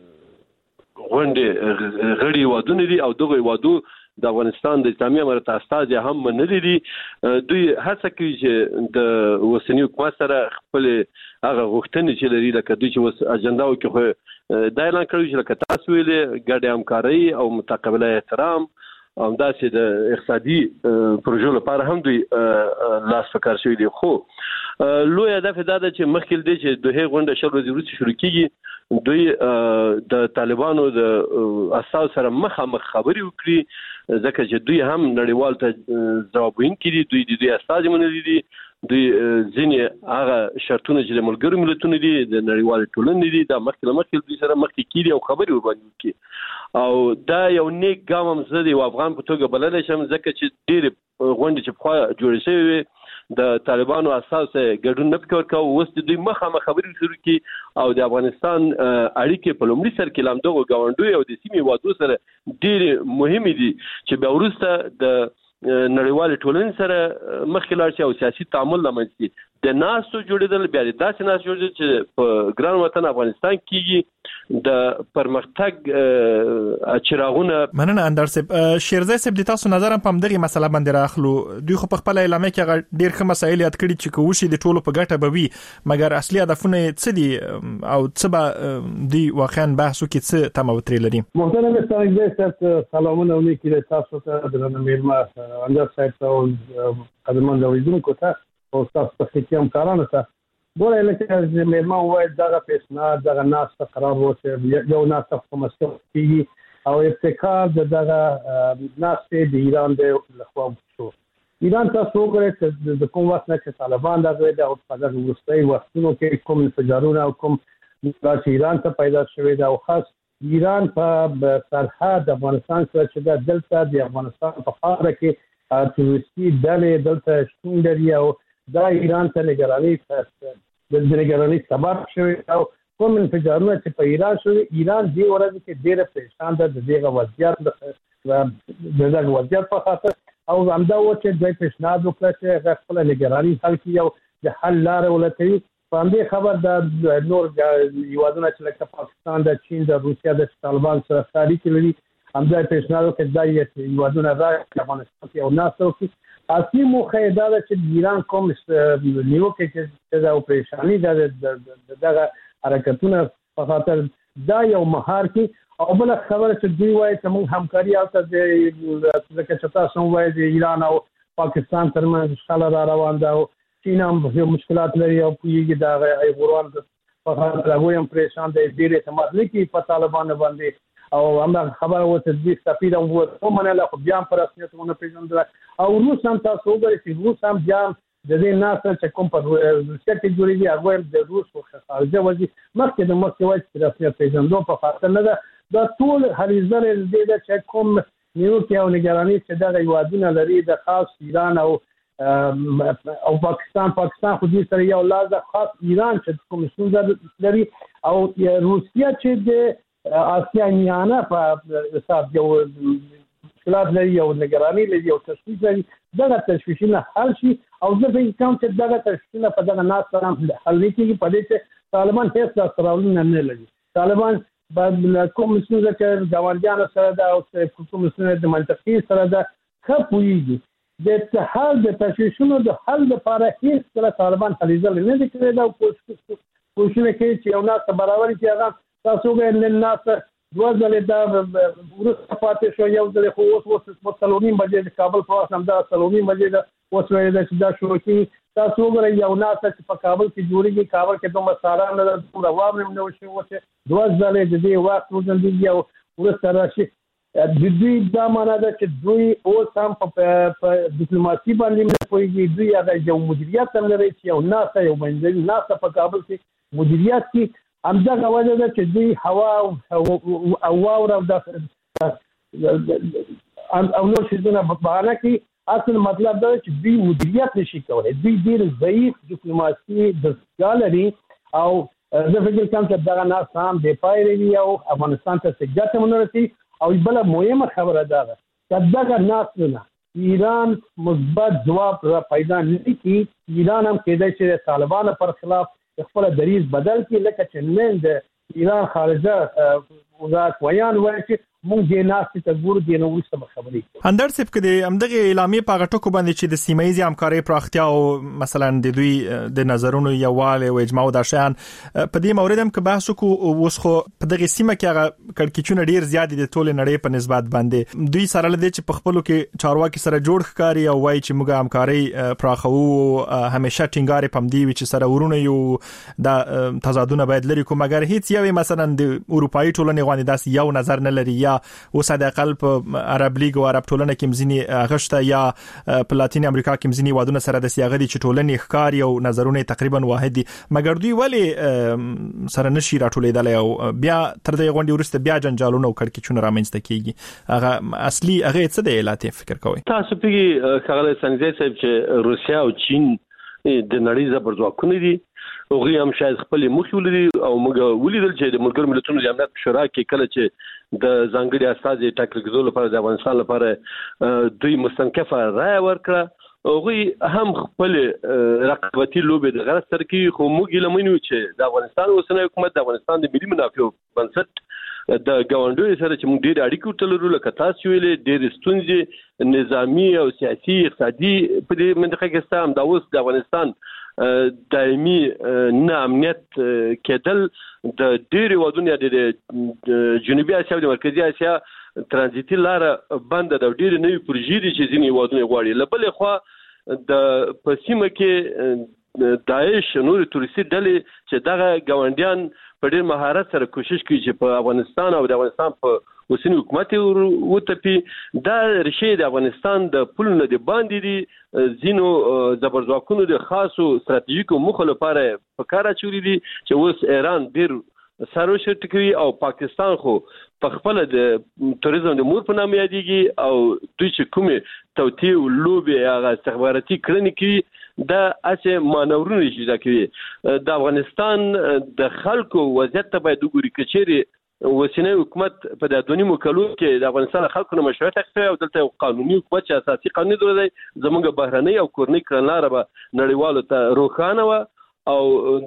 غونډې غړي وادونه دي او دغه وادو د افغانستان د اسلامي امارت استاد هم منلي دي. دوی هڅه کوي چې د اوسنی حکومت سره خپل هغه غوښتنې چې لري لکه دوی چې اجنډا کې خو دا اعلان کړی چې لکه تاسو ویلې ګډه همکاري او متقابل احترام او داسې د اقتصادي پروژو لپاره هم دوی لاس په کار شوي دي. خو لوی هدف دا ده چې مخکې دی چې دوی غونډه شل ورځې وروسته شروع کیږي، دوی د طالبانو د اساس سره مخامخ خبرې وکړي ځکه چې دوی هم نړیوال ته ځواب ویونکي دي. دوی د دوی استازي منلي دي، دوی ځینې هغه شرطونه چې د ملګرو ملتونو دي د نړیوال ټولنې دي دا مخکې له مخکې دوی سره مخکې کیږي او خبرې ورباندې وکړي. او دا یو نیک ګام هم زه د یو افغان په توګه بللی شم ځکه چې ډېرې غونډې چې پخوا جوړې شوې وې د طالبانو اساس ګډون نه پکې ورکاوه، اوس د دوی مخامخ خبرې شروع کړي او د افغانستان اړیکې په لومړي سر کې له همدغو ګاونډیو او د سیمې هېوادو سره ډېرې مهمې دي چې بیا وروسته د نړیوالې ټولنې سره مخکې لاړ شي او سیاسي تعامل رامنځته شي. د ناستو جوړېدل بیا د داسې ناست جوړېدل چې په ګران وطن افغانستان کېږي د پرمختګ چراغونه. مننه اندر صاحب. شیرزای صاحب د تاسو نظر هم په همدغې مسله باندې راخلو. دوی خو په خپله اعلامیه کې هغه ډېر ښه مسایل یاد کړي چې که وشي د ټولو په ګټه به وي، مګر اصلي هدفونه یې څه دي او څه به دوی واقعا بحث وکړي، څه تمه وترې لري؟ محترم سانیزه صاحب سلامونه ولیکي د تاسو ته درنه میلمه اندر صاحب ته او قدرمن اوریدونکو ته او تاسو په کې هم کارانه ته ګوره لکه چې میلمه وویل دغه پیسناد دغه ناسته قرار وشي یو ناسته په مسکو کېږي او ابتکار د دغه ناستې د ایران د لخوا شو. ایران تاسو وګورئ چې د کوم وخت نه چې طالبان دغه د په دغه وروستي وختونو کې کوم انفجارونه او کوم چې ایران ته پیدا شوي دا او خاص ایران په سرحد افغانستان سره چې د دلته د افغانستان په خاوره کې تروریستي ډلې دلته شتون لري او دا ایران ته نگرانی د نگرانی سبب شوی او کوم انفجارونه چې په ایران شوی ایران دې ورځ کې ډېر پریشان ده د دغه وضعیت د دغه وضعیت په خاطر او همدا و چې دوی پیشنهاد وکړ چې خپل نگرانی حل کړي او د حل لارې ولټوي. په همدې خبر د نور هیوادونه چې لکه پاکستان د چین د روسیا د طالبان سره اړیکې لري همدا پیشنهاد وکړ دا یې هیوادونه راځي افغانستان کې او ناسو کې اصلي موخه دا ده چې ایران کوم نیوکه چې د اپریشنی د دغه حرکتونه په خاطر دا یو مهار کې او بل خبره چې دوی وایي چې موږ همکاري او د لکه چې تاسو وایي د ایران او پاکستان ترمنځ شخړه را روان ده او چین هم یو مشکلات لري او پوهیږي دا ایغوران په خاطر هغه هم پریشان دي ډېر اعتماد لري په طالبانو باندې او هم خبره وته د سفیر هم وو منله خو بیا پر رسمیتونه پیژندل او روس هم تاسو وګورئ چې روس هم بیا د دې ناسل چې کوم په روسیا کې جوړیږي هغه د روس او خارجه وځي مخکې د مخکې وایي چې رسمیت پیژندو په خاطر نه ده دا ټول هریزه دې ده چې کوم نیوکه او نگرانی چې دا یوادونه لري د خاص ایران او او پاکستان پاکستان خو دې سره یو لازم خاص ایران چې کوم څه لري او روسیا چې د آسیانیانه په حساب یو مشکلات لري او نگرانی لري او تشویش لري دغه تشویشونه حل شي او زه به کوم چې دغه تشویشونه په دغه ناس سره حل کیږي په دې چې طالبان هیڅ سرولونه نه لري. طالبان په کوم څه چې ګاونډیانو سره دا او کوم څه د منطقي سره دا خپويږي د اتحاد د تشویشونو د حل لپاره هیڅ کله طالبان هلې ځلې نه دي کړې دا کوشش کوي چې یو ناس برابر چې هغه تاسو به نن ناس دوه ځلې دا ورسته پاتې شو یو ځل خو اوس اوس مسلمانین بجې د کابل په واسطه دا مسلمانین بجې دا اوس وایي چې دا شروع کی تاسو وګورئ یو ناس چې په کابل کې جوړیږي کابل کې دوه سارا نه دوه وامن نه وشي اوس دوه ځلې د دې وخت وځندې یو ورسته راشي د دې دا معنا ده چې دوی اوس هم په ډیپلوماسي باندې نه کوي دوی هغه یو مدیریت هم لري چې یو ناس یو باندې ناس په کابل کې مدیریت کې همدغه وجه ده چې دوی هوا او واور او د او نور شیزونه بهانه کې اصل مطلب دا چې دوی مدیریت نشي کولای دوی ډیر ضعیف ډیپلوماسي د لري او زه فکر کوم چې دغه ناس هم د پایري او افغانستان ته څنګه تمنرتي او بل مهمه خبره ده چې دغه ناس نه ایران مثبت جواب را پیدا نه کی ایران هم کېدای چې طالبان پر خلاف خپل دریز بدل کی لکه چې نن د ایران خارجه وزارت ویان وایي چې مونږ یې ناس ته ګور دي نو وسته خبرې اندر صاحب کدي امدغه اعلامیه په غټو باندې چې د سیمایي همکاري پراختیا او مثلا د دوی د نظرونو یواله او اجماع د شان په دې مورید هم کې بحث کو اوس خو په دغه سیمه کې هغه کړکیچونه ډیر زیات دي د ټول نړۍ په نسبت باندې دوی سره لدی چې په خپلو کې چارواکي سره جوړ ښکاری او وایي چې موږ همکاري پراخو همیشه ټینګاري پم دی چې سره ورونه یو د تضادونه باید لري کوم مګر هیڅ یو مثلا د اروپאי ټولنې غوښنه داس یو نظر نه لري او صدق په عرب لیگ او عرب ټولنه کې مزنی غشته یا په لاتین امریکا کې مزنی وادونه سره د سیاغدي چې ټولنې ښکاری او نظرونه تقریبا واحد دي مګر دوی ولی سره نشي راټولېدل او بیا تر دې غونډې ورسته بیا جنجالونه او کړکیچونه رامنځته کیږي هغه اصلي هغه څه دی علت فکر کوي تاسو پیږي خغل سنځي صاحب چې روسیا او چین د نړۍ زبرځواکونه دي او غي هم شاید خپل مخ ولري او موږ ولیدل چې د ملګرو ملتونو د امنیت شورا کې کله چې د ځانګړي استازي ټاکل کېدو لپاره د افغانستان لپاره دوی مستنکفه رائے ورکړه او غي هم خپل رقابتي لوبې د غرض سره کې خو موږ لمنو چې د افغانستان اوسنۍ حکومت د افغانستان د ملي منافعو بنسټ د ګاونډیو سره چې موږ ډېر اړیکې تللو لکه تاسو ویلې ډېر ستونزې نظامی او سیاسي اقتصادي په دې منطقه کې ستاسو د اوس د افغانستان دایمي نه امنیت کېدل د ډېری ودونه د جنوبي اسیا او د مرکزی اسیا ترانزیتي لار بند د ډېری نوې پروژې دي چې ځینې ودونه غواړي لبل خو د پسیمه کې داعش نور تورسي ډلې چې دغه ګاونډیان په ډېر مهارت سره کوشش کوي چې په افغانستان او د افغانستان په اوسنی حکومت وتپی دا رشي د افغانستان د پولونو د باندې دي زینو زبرځواکونو د خاصو ستراتیژیکو مخه لپاره په کار اچولي دي چې اوس ایران ډیر سروش ټکوي او پاکستان خو په خپل د توریزم د مور په نامه یادېږي او دوی چې کومه توتی او لوبي هغه استخباراتي کړنې کوي دا اڅه مانورونه اجازه کوي د افغانستان د خلکو وضعیت ته باید وګوري کچېری وسینه حکومت په د دونی مکلو کې د افغانستان خلکو نه مشروعیت اخیسته او دلته قانوني حکومت چې اساسي قانون دی زموږ بهرنۍ او کورنۍ کړنلاره به نړیوالو ته روښانه و او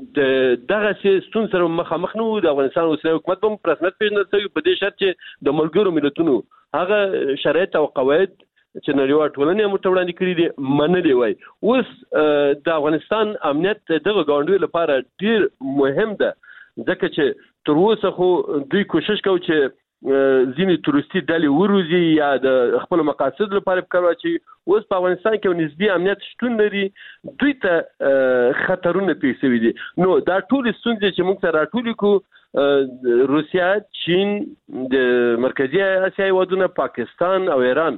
دغه ستون سره مخامخ نو د افغانستان وسینه حکومت هم رسمیت پیژندل شوی په دې شرط چې د ملګرو ملتونو هغه شرایط او قواعد چې نړیوال ټولنې هم وړاندې کړي دي منلي وای اوس د افغانستان امنیت دغه ګاونډیو لپاره ډیر مهم ده ځکه چې تر اوسه خو دوی کوشش کوي چې ځینې تورستي ډلې وروزي یا د خپل مقاصد لپاره کار کوي اوس په افغانستان کې نسبی امنیت شتون لري دوی ته خطرونه پیښ شوي دي نو دا ټول ستونزې چې موږ ته راټول کو روسیا چین د مرکزی اسیا هیوادونه پاکستان او ایران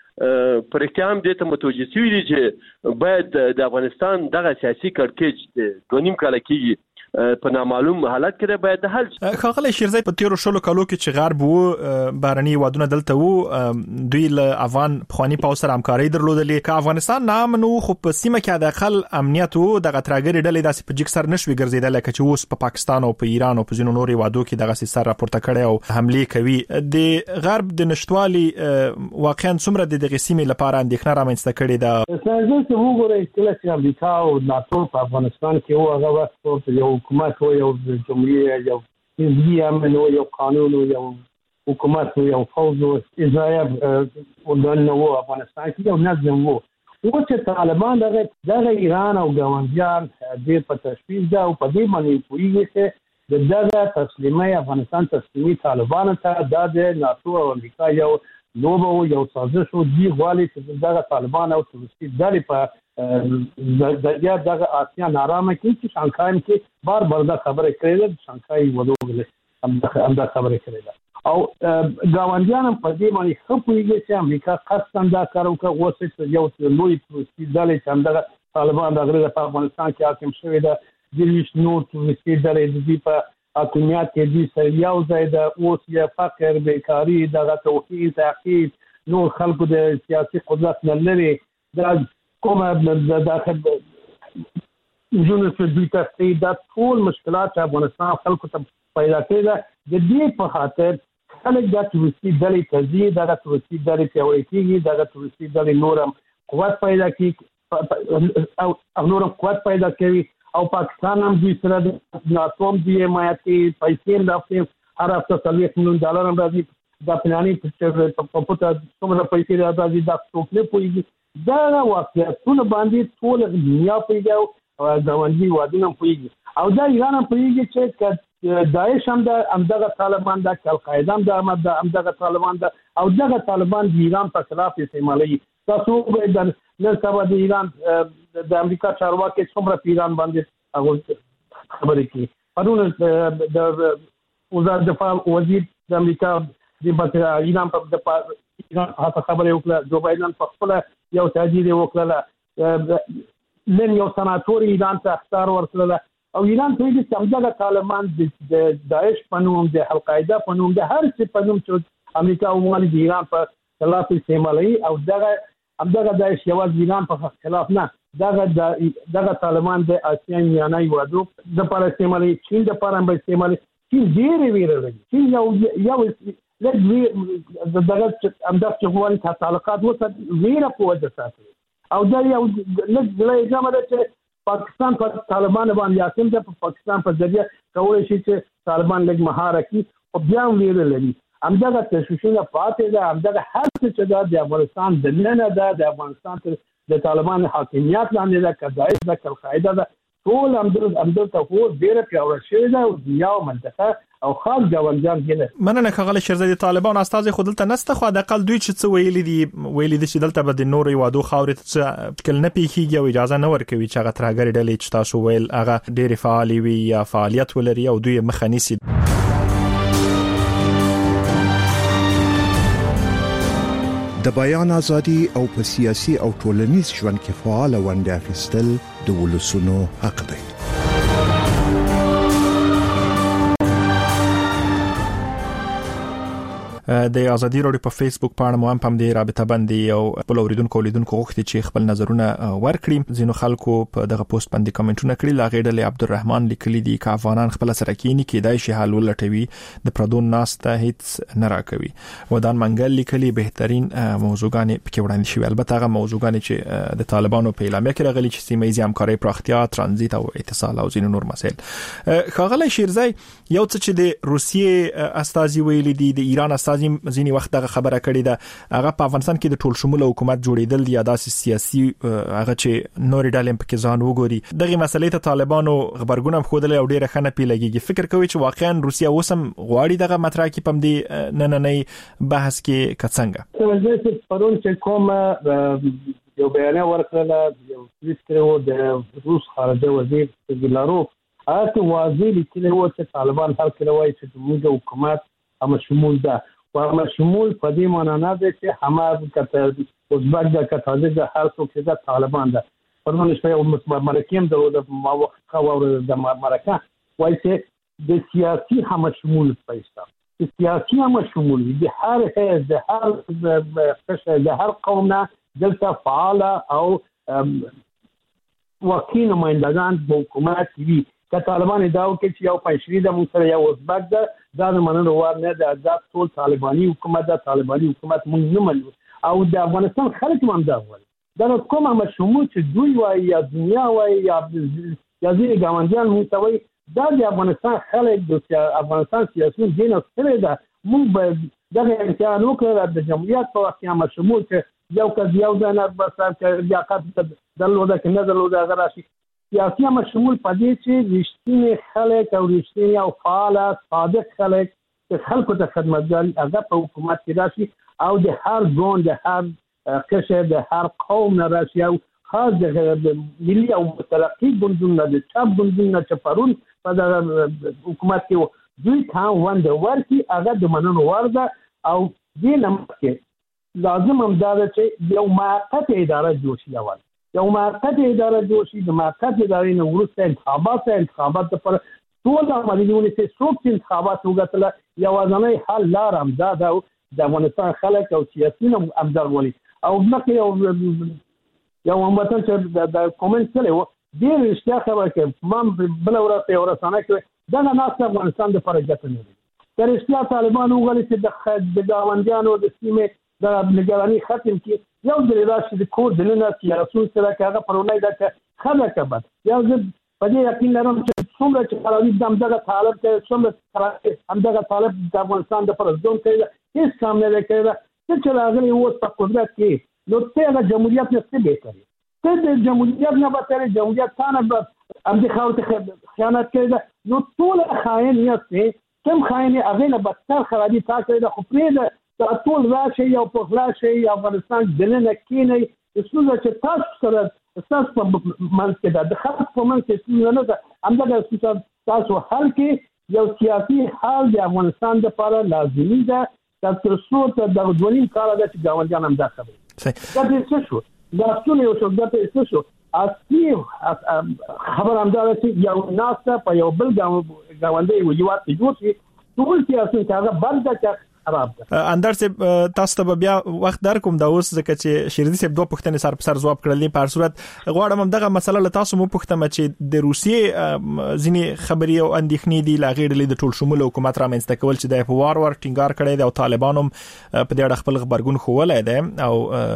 پر احتیام دې ته متوجه شوي دي چې باید د افغانستان دغه سیاسي کړکېچ د نیم کال کېږي په نامعلوم حالت کې باید حل شي خاغلی شیرزای په تیرو شلو کالو کې چې غرب وو بارني وادونه دلته وو دوی له افغان خواني پاو سره همکاري درلودلې که افغانستان نام نو خو په سیمه کې د خل امنیت وو د غتراګری ډلې داسې په جګ سر نشوي ګرځیدل لکه چې اوس په پاکستان او په ایران او په ځینو نورو وادو کې دغه سر راپورته کړي او حمله کوي د غرب د نشټوالي واقعا څومره د دغه سیمې لپاره اندېښنه رامنځته کړې ده څنګه چې وګورئ چې امریکا او ناتو په افغانستان کې وو هغه وخت یو حکومت و یو جمهوریت یو حزبی امن و یو قانون و یو حکومت و یو فوز و اجرایه ودان و افغانستان کې یو نظم و و چې طالبان دغه دغه ایران او ګاونډیان دې په تشویش ده او په دې باندې پوهیږي چې د دغه تسلیمي افغانستان تسلیمي طالبان ته د ناتو او امریکا یو لوبه او یو سازش او دی غواړي چې دغه طالبان او تروریستي ډلې په دغه دغه آسیا نارامه کې چې شانګهای کې بار بار دا خبره کړې ده شانګهای ودوغله هم دا خبره کړې ده او ګاونډیان په دې باندې خپويږي چې امریکا قصداً دا کار وکړي او چې یو لوی تروریستي ډلې چې دغه طالبان دغه په افغانستان کې حاکم شوی ده د ویش نو تروریستي ډلې د په حکومت کې د سریاو ځای د اوس یې فقر بیکاری دغه توهین تعقیب نو خلکو د سیاسي قدرت نه لري دا کومه د داخل جنو په دې تاسو د ټول مشکلات افغانستان خلکو ته پیدا کړل د دې په خاطر خلک د تروریستي ډلې تزيد د تروریستي ډلې پیاوړې کیږي د تروریستي ډلې نورم قوت پیدا کوي او نورم قوت پیدا کوي او پاکستان هم دې سره د ناتوم دی مایتي پیسې راځي هر هفته څلوېښت میلیون ډالر هم راځي د پلاني په پټه څومره پیسې راځي دا څوک نه پوهیږي دا واقعیتونه باندې ټول دنیا پیږي او ګاونډي وادونه پیږي او دا ایران هم پیږي چې داعش هم د امدغه طالبان د القاعده هم د امدغه طالبان د او دغه طالبان د ایران په خلاف استعمالي تاسو د نن سبا د ایران د امریکا چارواکي څومره پیران باندې هغه خبرې کوي پرونه د وزارت دفاع وزیر د امریکا د بچا ایران په د ایران هغه خبرې وکړه جو بایدن په خپل یو تاجیر وکړه لن یو سناتور ایران ته اختیار ورکړل او ایران ته د سمجاګه طالبان د داعش پنوم د القاعده پنوم د هر څه پنوم چې امریکا او مال د ایران په خلاف استعمالي او دغه همدغه داعش یواز ایران په خلاف نه دغه دغه طالبان د آسیا میانای وادو د پر استعمالي چین د پر هم استعمالي چین ډېر ویره لري چین یو یو لږ دغه همدغه چغوالي تعلقات وته ویره په وجه ساتي او دا یو لږ لږ جامه ده چې پاکستان په طالبان باندې یاسم د پاکستان په ذریعہ کولای شي چې طالبان لږ مهاره کړي او بیا ویره لري همدغه تشویشونه پاتې ده همدغه هر څه چې د افغانستان د ننه ده د افغانستان د طالبان حاکمیت لاندې ده کداعش د القاعده ده ټول همدغه همدغه ټول ډېر پیاوړی شوی ده او دنیا او منطقه او خاص ګاونډیان کې مننه کغله شرزادي طالبان استاد خودلته نسته خو د اقل دوی چې څه ویلي دي ویلي دي چې دلته به د نوري وادو خاورې ته کل نه پیخيږي او اجازه نه ورکوي چې هغه ترګری ډلې چې تاسو ویل هغه ډېر فعال وي یا فعالیت ولري او دوی مخنیسي د بیان ازادي او په سیاسي او ټولنیز ژوند کې فعال ونډه اخیستل د ولسونو حق دی. د ازادي رادیو په فیسبوک باندې مو هم پم دی رابطه باندې او خپل اوریدونکو اوریدونکو غوښتي چې خپل نظرونه ورکړي زینو خلکو په دغه پوسټ باندې کمنټونه کړي لاغې ډلې عبدالرحمن لیکلي دي چې افغانان خپل سره کینی کېدای شي حل ولټوي د پردون ناس ته هیڅ نه راکوي ودان منګل لیکلي بهترین موضوعګان پکې وړاندې شوی البته هغه موضوعګان چې د طالبانو په اعلامیه کې راغلي چې سیمه ییزه همکاري پراختیا ترانزیت او اتصال او زینو نور مسایل خاغله شیرزای یو څه چې د روسیې استازي ویلي دي د ایران استازي ځینی وخت دغه خبره کړې ده هغه په افغانستان کې د ټول شموله حکومت جوړیدل یا داسې سیاسي هغه چې نوري ډلې په کې ځان وګوري دغه مسلې ته طالبانو خبرګون خوده او ډیره خنه پیلګي فکر کوي چې واقعا روسیا اوسم غواړي دغه مطرح کې پم دي نه نه نه بحث کې کڅنګ څه چې پرون چې کوم یو بیان ورکړل یو سپیکر د روس خارجه وزیر ګلاروف هغه واضح لیکلی و چې طالبان هر کله وایي چې موږ حکومت هم شمول ده و هم شمول په دې معنی نه ده چې همه کته ازبک د کتازه د هر څوک چې د طالبان ده پرونه شپه یو مرکیم د موافقه او د مرکه وایي چې د سیاسي هم شمول پېستا د سیاسي هم شمول د هر حزب د هر قشر د هر قوم نه دلته فعال او وکیل نمائندگان د حکومت وی که طالبان ادعا کوي چې یو پنځشري د موږ یو ازبک ده دا نه مننه وار نه ده دا ټول طالباني حکومت ده طالباني حکومت موږ نه منو او د افغانستان خلک هم دا وایي دا نو کومه مشمول چې دوی وایي یا دنیا وایي یا یا ځینې ګاونډیان موږ ته وایي دا د افغانستان خلک د افغانستان سیاسي دین سره ده موږ به دغه امتحان وکړو د جمهوریت په وخت کې مشمول چې یو کس یو ځای نه بس لیاقت درلوده که نه درلوده هغه راشي. سیاسي مشمول په دې چې رښتینی خلک او رښتینی او فعال صادق خلک چې خلکو ته خدمتګار هغه په حکومت کې راشي او د هر ګوند د هر قشر د هر قوم نه راشي او خاص د ملي او متلقي ګوندونو د چاپ ګوندونو چې پرون په حکومت کې دوی کان ونده ورکی هغه د مننو ورده او دې نمکه لازم هم دا چې یو موقت اداره جوړ شي. اول یو موقت اداره جوړ شي، د موقت ادارې نه وروسته انتخابات انتخابات لپاره ټول عملیونه چې څوک انتخابات وګټله یوازینی حل لار هم دا ده د افغانستان خلک او سیاسيون هم دا ولي او مکه یو یو هموطن چې د کومنټ کړي و ډېر اشتیا خبره کوي ما بل ورته یو رسانه کوي دا نه ناس افغانستان د فرجت نه دي. تر اشتیا طالبان وغلي چې د د گاونډیانو د سیمې د نگرانی ختم کی یو د راشي د کور دلنه سیاسي سره هغه پرونای د خبره کبد یو د پدې یقین لرم چې څومره چې خلاوی د همدغه طالب ته څومره همدغه طالب د افغانستان د پرزدون کوي هیڅ کام نه کوي چې راغلی و په قدرت کې نو ته د جمهوریت نه څه به کوي ته د جمهوریت نه به تر جمهوریت ثانه به ام دي خاوت خیانت کوي نو ټول خاين یې کم خاين هغه نه بدتر خرابي تا کوي د خپل د ټول راشي یو په خلاصي افغانستان دلنه کینی څه چې تاسو سره تاسو په منځ کې د خلک په منځ کې نه ده همدغه تاسو حل کې یو سیاسي حل د افغانستان لپاره لازمي ده تر څو ته د ځوانیم کار د ګاونډیان هم دا خبره دا څه شو دا ټول یو څه د څه شو اصلي خبر هم دا چې یو ناس په یو بل ګاونډي وجوات جوړ شي ټول سیاسي هغه بنده اندر سه تاسو ته بیا وخت در کوم دا اوس ځکه چې شریدي سه دوه پښتنې سر په سر جواب کړلې په صورت غواړم دغه مسله له تاسو مو پښتمه چې د روسیې ځینی خبري او اندېښنې دي لاغېړلې د ټول شمول حکومت را منځته کول چې د وار وار ټینګار کړي او طالبانو په دې اړه خپل خبرګون خوولای دي او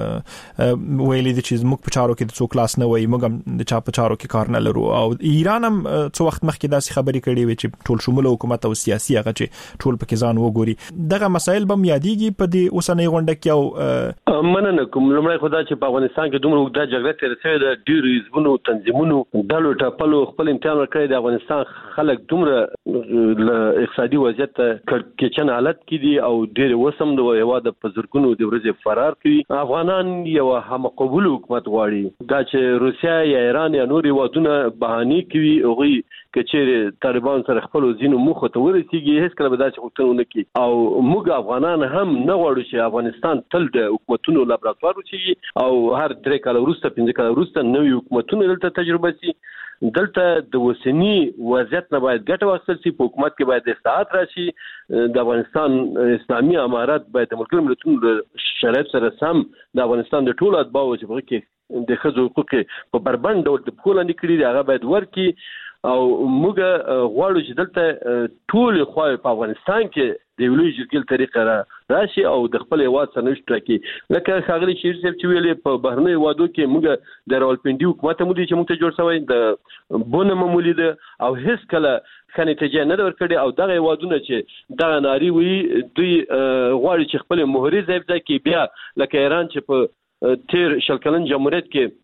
ویلي دي چې موږ په چارو کې د څو کلاس نه وای موږ د چا په چارو کې کار نه لرو او ایران هم څو وخت مخکې داسې خبري کړي وي چې ټول شمول حکومت او سیاسي هغه چې ټول پکې ځان وګوري دغه مسایل به یادېږي په دې اوسنۍ غونډه کې او مننه کوم لمړی خدای چې په افغانستان کې دومره وګړه جګړه تیر شوې ده ډېر حزبونو تنظیمونو دلو ټاپلو خپل امتحان ورکړي د افغانستان خلک دومره له اقتصادي وضعیت کې حالت کې دي او ډېر وسم د هیواد په زرګونو د ورځې فرار کړي افغانان یو هم قبول حکومت غواړي دا چې روسیا یا ایران یا نور هیوادونه بهاني کوي او چې طالبان سره خپل ځینو مخ ته ورسیږي هیڅ کله به داسې غوښتنه نه کوي او موږ افغانان هم نه غواړو چې افغانستان تل د حکومتونو لابراتوار وشي او هر درې کال وروسته پنځه کال وروسته نوې حکومتونه دلته تجربه شي دلته د وسنی وضعیت نه باید ګټه واخیستل شي په حکومت کې باید اصلاحات راشي د افغانستان اسلامي امارات باید د ملګرو ملتونو شرایط سره سم د افغانستان د ټولو اتباعو چې په کې د ښځو حقوق په بربند ډول د پخولا نکړي دي هغه باید ورکي او موږ غواړو چې دلته ټول خو په افغانستان کې د ویلوژیکل طریقه را راشي او د خپل هواد سرنوشت راکړي لکه ښاغلي شیر صاحب چې ویلي په بهرنۍ وادو کې موږ د راولپنډي حکومت هم دي چې موږ ته جوړ شوی د بونه معمولی ده او هیڅ کله ښه نتیجه نه ورکړي او دغه وادونه چې دغه ناری وي دوی غواړي چې خپل مهري ځای ځای کې بیا لکه ایران چې په تیر شل کلن جمهوریت کې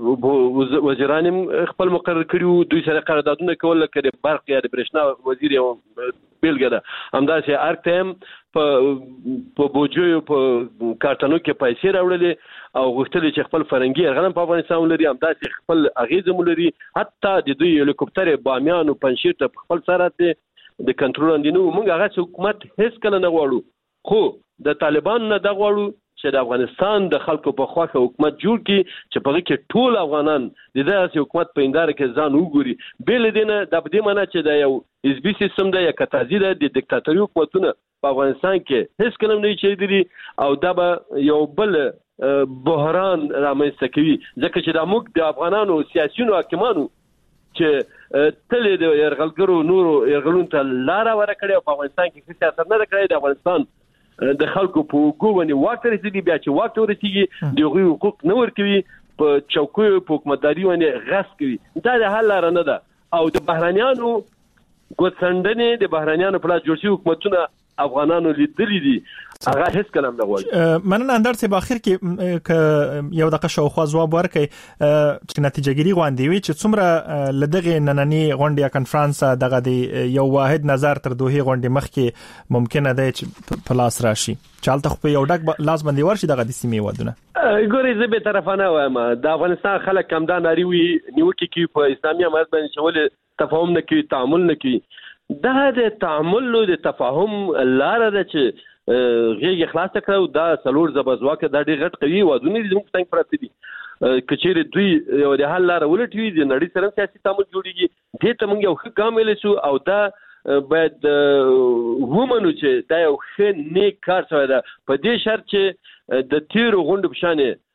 وزیران خپل مقرر کړیو دوی سره قراردادونه کول لکه د برق یا د برېښنا وزیر یو بیلګه ده همداسې ارتم په په بوجو په کارتونو کې پیسې راوړلې او غوښتل چې خپل فرنګي ارغنم په افغانستان لري همداسې خپل اغیزه مولري حتی د دوی هلیکوپټر بامیان او پنځیر ته خپل سره د کنټرول اندینو موږ هغه حکومت هیڅ کله نه غواړو خو د طالبان نه د غواړو چې د افغانستان د خلکو په خواخه حکومت جوړ کړي چې په کې ټول افغانان د دغه حکومت په انداره کې ځان وګوري بل دینه د دې معنی چې د یو حزبي سیستم د یا کتازي د دیکتاتوري حکومتونه په افغانستان کې هیڅ کلم نه چي او دا به یو بل بحران رامنځته کوي ځکه چې د موږ د افغانانو سیاسيونو حاکمانو چې تل د يرغلګرو نورو يرغلون ته لار ورکړي په افغانستان کې سیاست نه کړی د افغانستان د خلکو په ګوونی واکر سي بیا چې واکر ورتيږي دغه حقوق نه ورکوي په چوکیو په حکومتداري باندې غصب کوي دا د حل لار نه ده او د بهرانيانو ګوتڅندنې د بهرانيانو په لاس جوړ شي حکومتونه افغانانو لیدلې دي هغه هیڅ کلام نه غواړي. مننه اندر څه په اخر کې ک یو دغه شاوخوا ځواب ورکړي چې نتیجه ګیری غونډې وي چې څومره لدغه نننی غونډه یا کانفرنس دغه دی یو واحد نظر تر دوه غونډې مخکې ممکنه ده چې پلاس راشي چالت خو یو ډک لاس باندې ورشي دغه د سیمې ودونه. ګوري زه به طرفانه وایم د افغانستان خلک کمدان اړي وي نیوکه کوي په اسلامي امارت باندې شول تفاهم نه کوي تعامل نه کوي. دا د تعامل او د تفاهم لار ده چې غیږ خلاص کړو دا څلور زبزواکه دا ډېر غټ قوي ودونه دي موږ څنګه پراته دي کچېره دوی یو د حل لار ولټوي د نړۍ سره سیاسي تعامل جوړیږي دې ته موږ یو ښه ګام ویل شو او دا باید ومنو چې دا یو ښه نیک کار شوی ده په دې شرط چې د تیرو غونډو په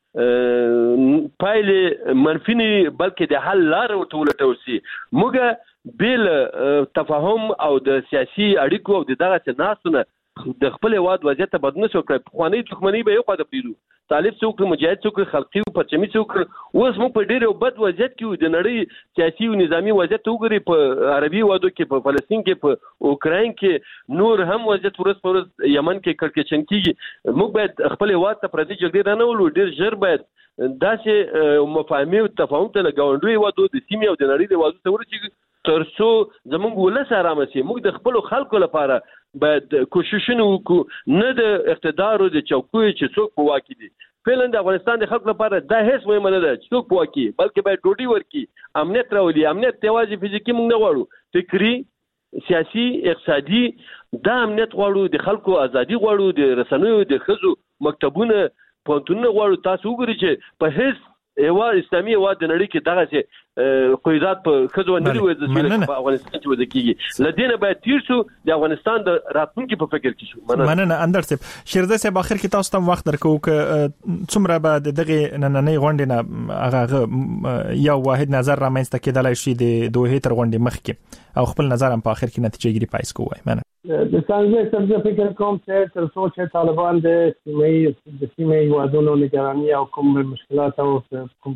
شانې پایلې منفي نه بلکې د حل لار ورته ولټول شي. موږ بل تفاهم او د سیاسي اړیکو او د دغه ناسونه د خپل واد وضعیت ته بدنه شو کړ په خواني دښمنی به یو خاطر پیلو طالب څوک مجاهد څوک خلقي او پرچمي څوک اوس موږ په ډیره بد وضعیت کې د نړۍ سیاسي او نظامی وضعیت وګوري په عربي وادو کې په فلسطین کې په اوکراین کې نور هم وضعیت ورس پر یمن کې کړکېچن کیږي. موږ باید خپل واد ته پردي جګړه نه ولو ډیر ژر باید داسې مفاهمه او تفاهم ته لګاونډوي وادو د سیمې او د نړۍ د وادو ته ورچې ترڅو زموږ ولس آرام شي. موږ د خپل خلکو لپاره باید کوششونه وکړو نه د اقتدار او د چوکۍ چې څوک په واکې دي. فعلا د افغانستان د خلکو لپاره دا هیڅ مهم نه ده چې څوک په واکې بلکې باید ډوډۍ ورکړي امنیت راولي. امنیت یوازې فزیکي موږ نه غواړو فکری سیاسي اقتصادي دا امنیت غواړو د خلکو ازادي غواړو د رسنیو د ښځو مکتبونه پوهنتونونه غواړو. تاسو وګورئ چې په هیڅ یو اسلامي هیواد د نړۍ کې دغه چې قیادت په خځو نه لري چې په افغانستان کې وځي کیږي لدینه باید تیر شو د افغانستان د راتلونکي په فکر کې شو. مننه اندر صاحب شیرزه صاحب اخر کې تاسو ته وخت درکو ک څومره بعد دغه نننې غونډې نه هغه یو واحد نظر را مېنځته کېدلای شي د دوه تر غونډې مخکې او خپل نظر هم په اخر کې نتیجه ګیری پایس کوی. مننه د څنګه څنګه فکر کوم چې تر څو چې طالبان د سیمې د سیمې هیوادونو نگرانی او کوم مشکلات او کوم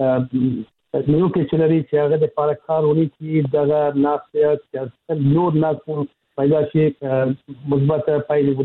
نو کې چې لري چې هغه د پارکارونی کې دغه ناسیات چې نور ناسون پیدا شي مثبت پایلې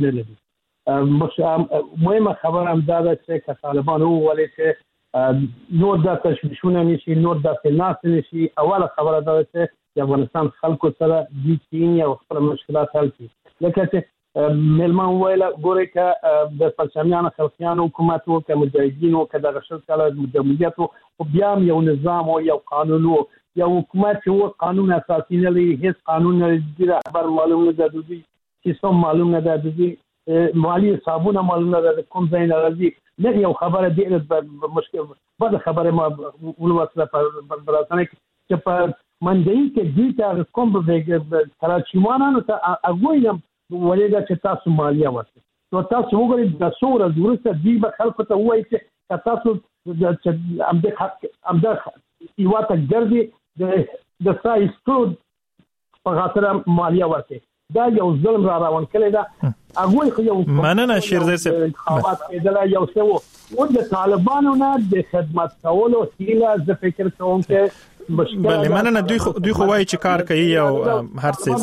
ولري. مهمه خبر هم دا ده چې طالبان وویل چې نور د تشویشونه نشي نور د فناس نشي. اوله خبره ده چې د افغانستان خلکو سره د چین او خپل مشکلات حل کړي. لکه چې ملمان ویل ګوري ک د پرچمیانو خلقیانو حکومت او ک مجاهدینو ک د رشد کله مجاهدیت او بیا یو نظام او یو قانون او یو حکومت چې و قانون اساسي نه لري هیڅ قانون نه لري خبر معلوم نه ده دوی سیستم معلوم نه ده دوی مالی حسابونه معلوم نه ده کوم ځای نه راځي نه یو خبره ډیره مشکل بده خبره ما ولوسله په براسنه چې په منځي کې دي چې کوم به کراچیوانانو ته اګویم ولېدا چې تاسو مالیه ورکړئ نو تاسو وګورئ د څوره ضرورت دی به خلکو ته وایي چې تاسو د امده امده ایواته ګرځي د د سایستو په خاطر مالیه ورکړئ دا یو ظلم را روان کړی دا اګوي خو یو مننه شیرزه صاحب خاطر دې یو څه و د طالبانو نه د خدمت کولو هیله ز فکر کوم چې بله مننه دوی خو دوی خو وایي چې کار کوي او هر څه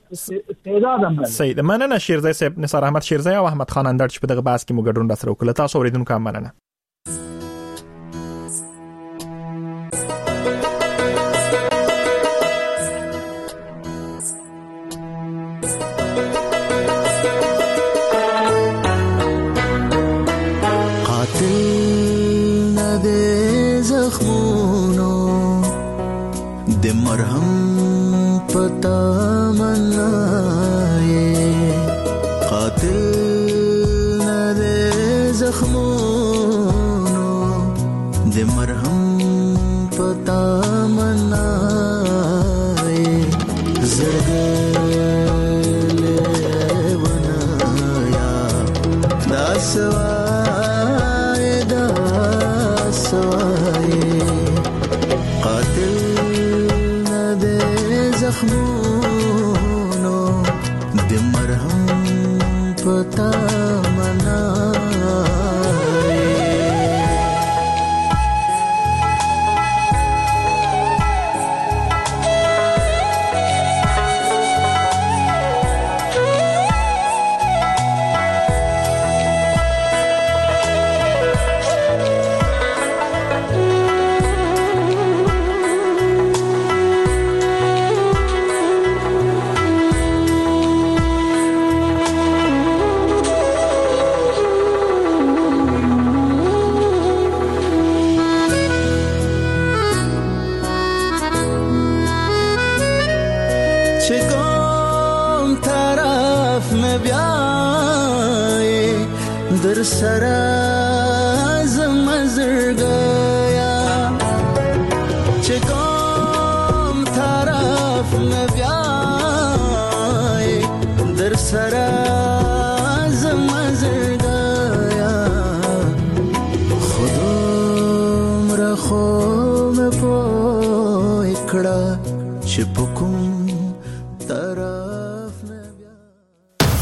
سم صحیح ده. مننه شیرزه صاحب نثار احمد شیرزه او احمد خان اندر چې په دغه بحث کې مو ګډون را سره وکړه. تاسو اوریدونکو هم مننه. نبیا در سره زمزرګیا چې کوم طرف نبیا در سره زمزرګیا خودم را خو مې پوه کړه چې په کوم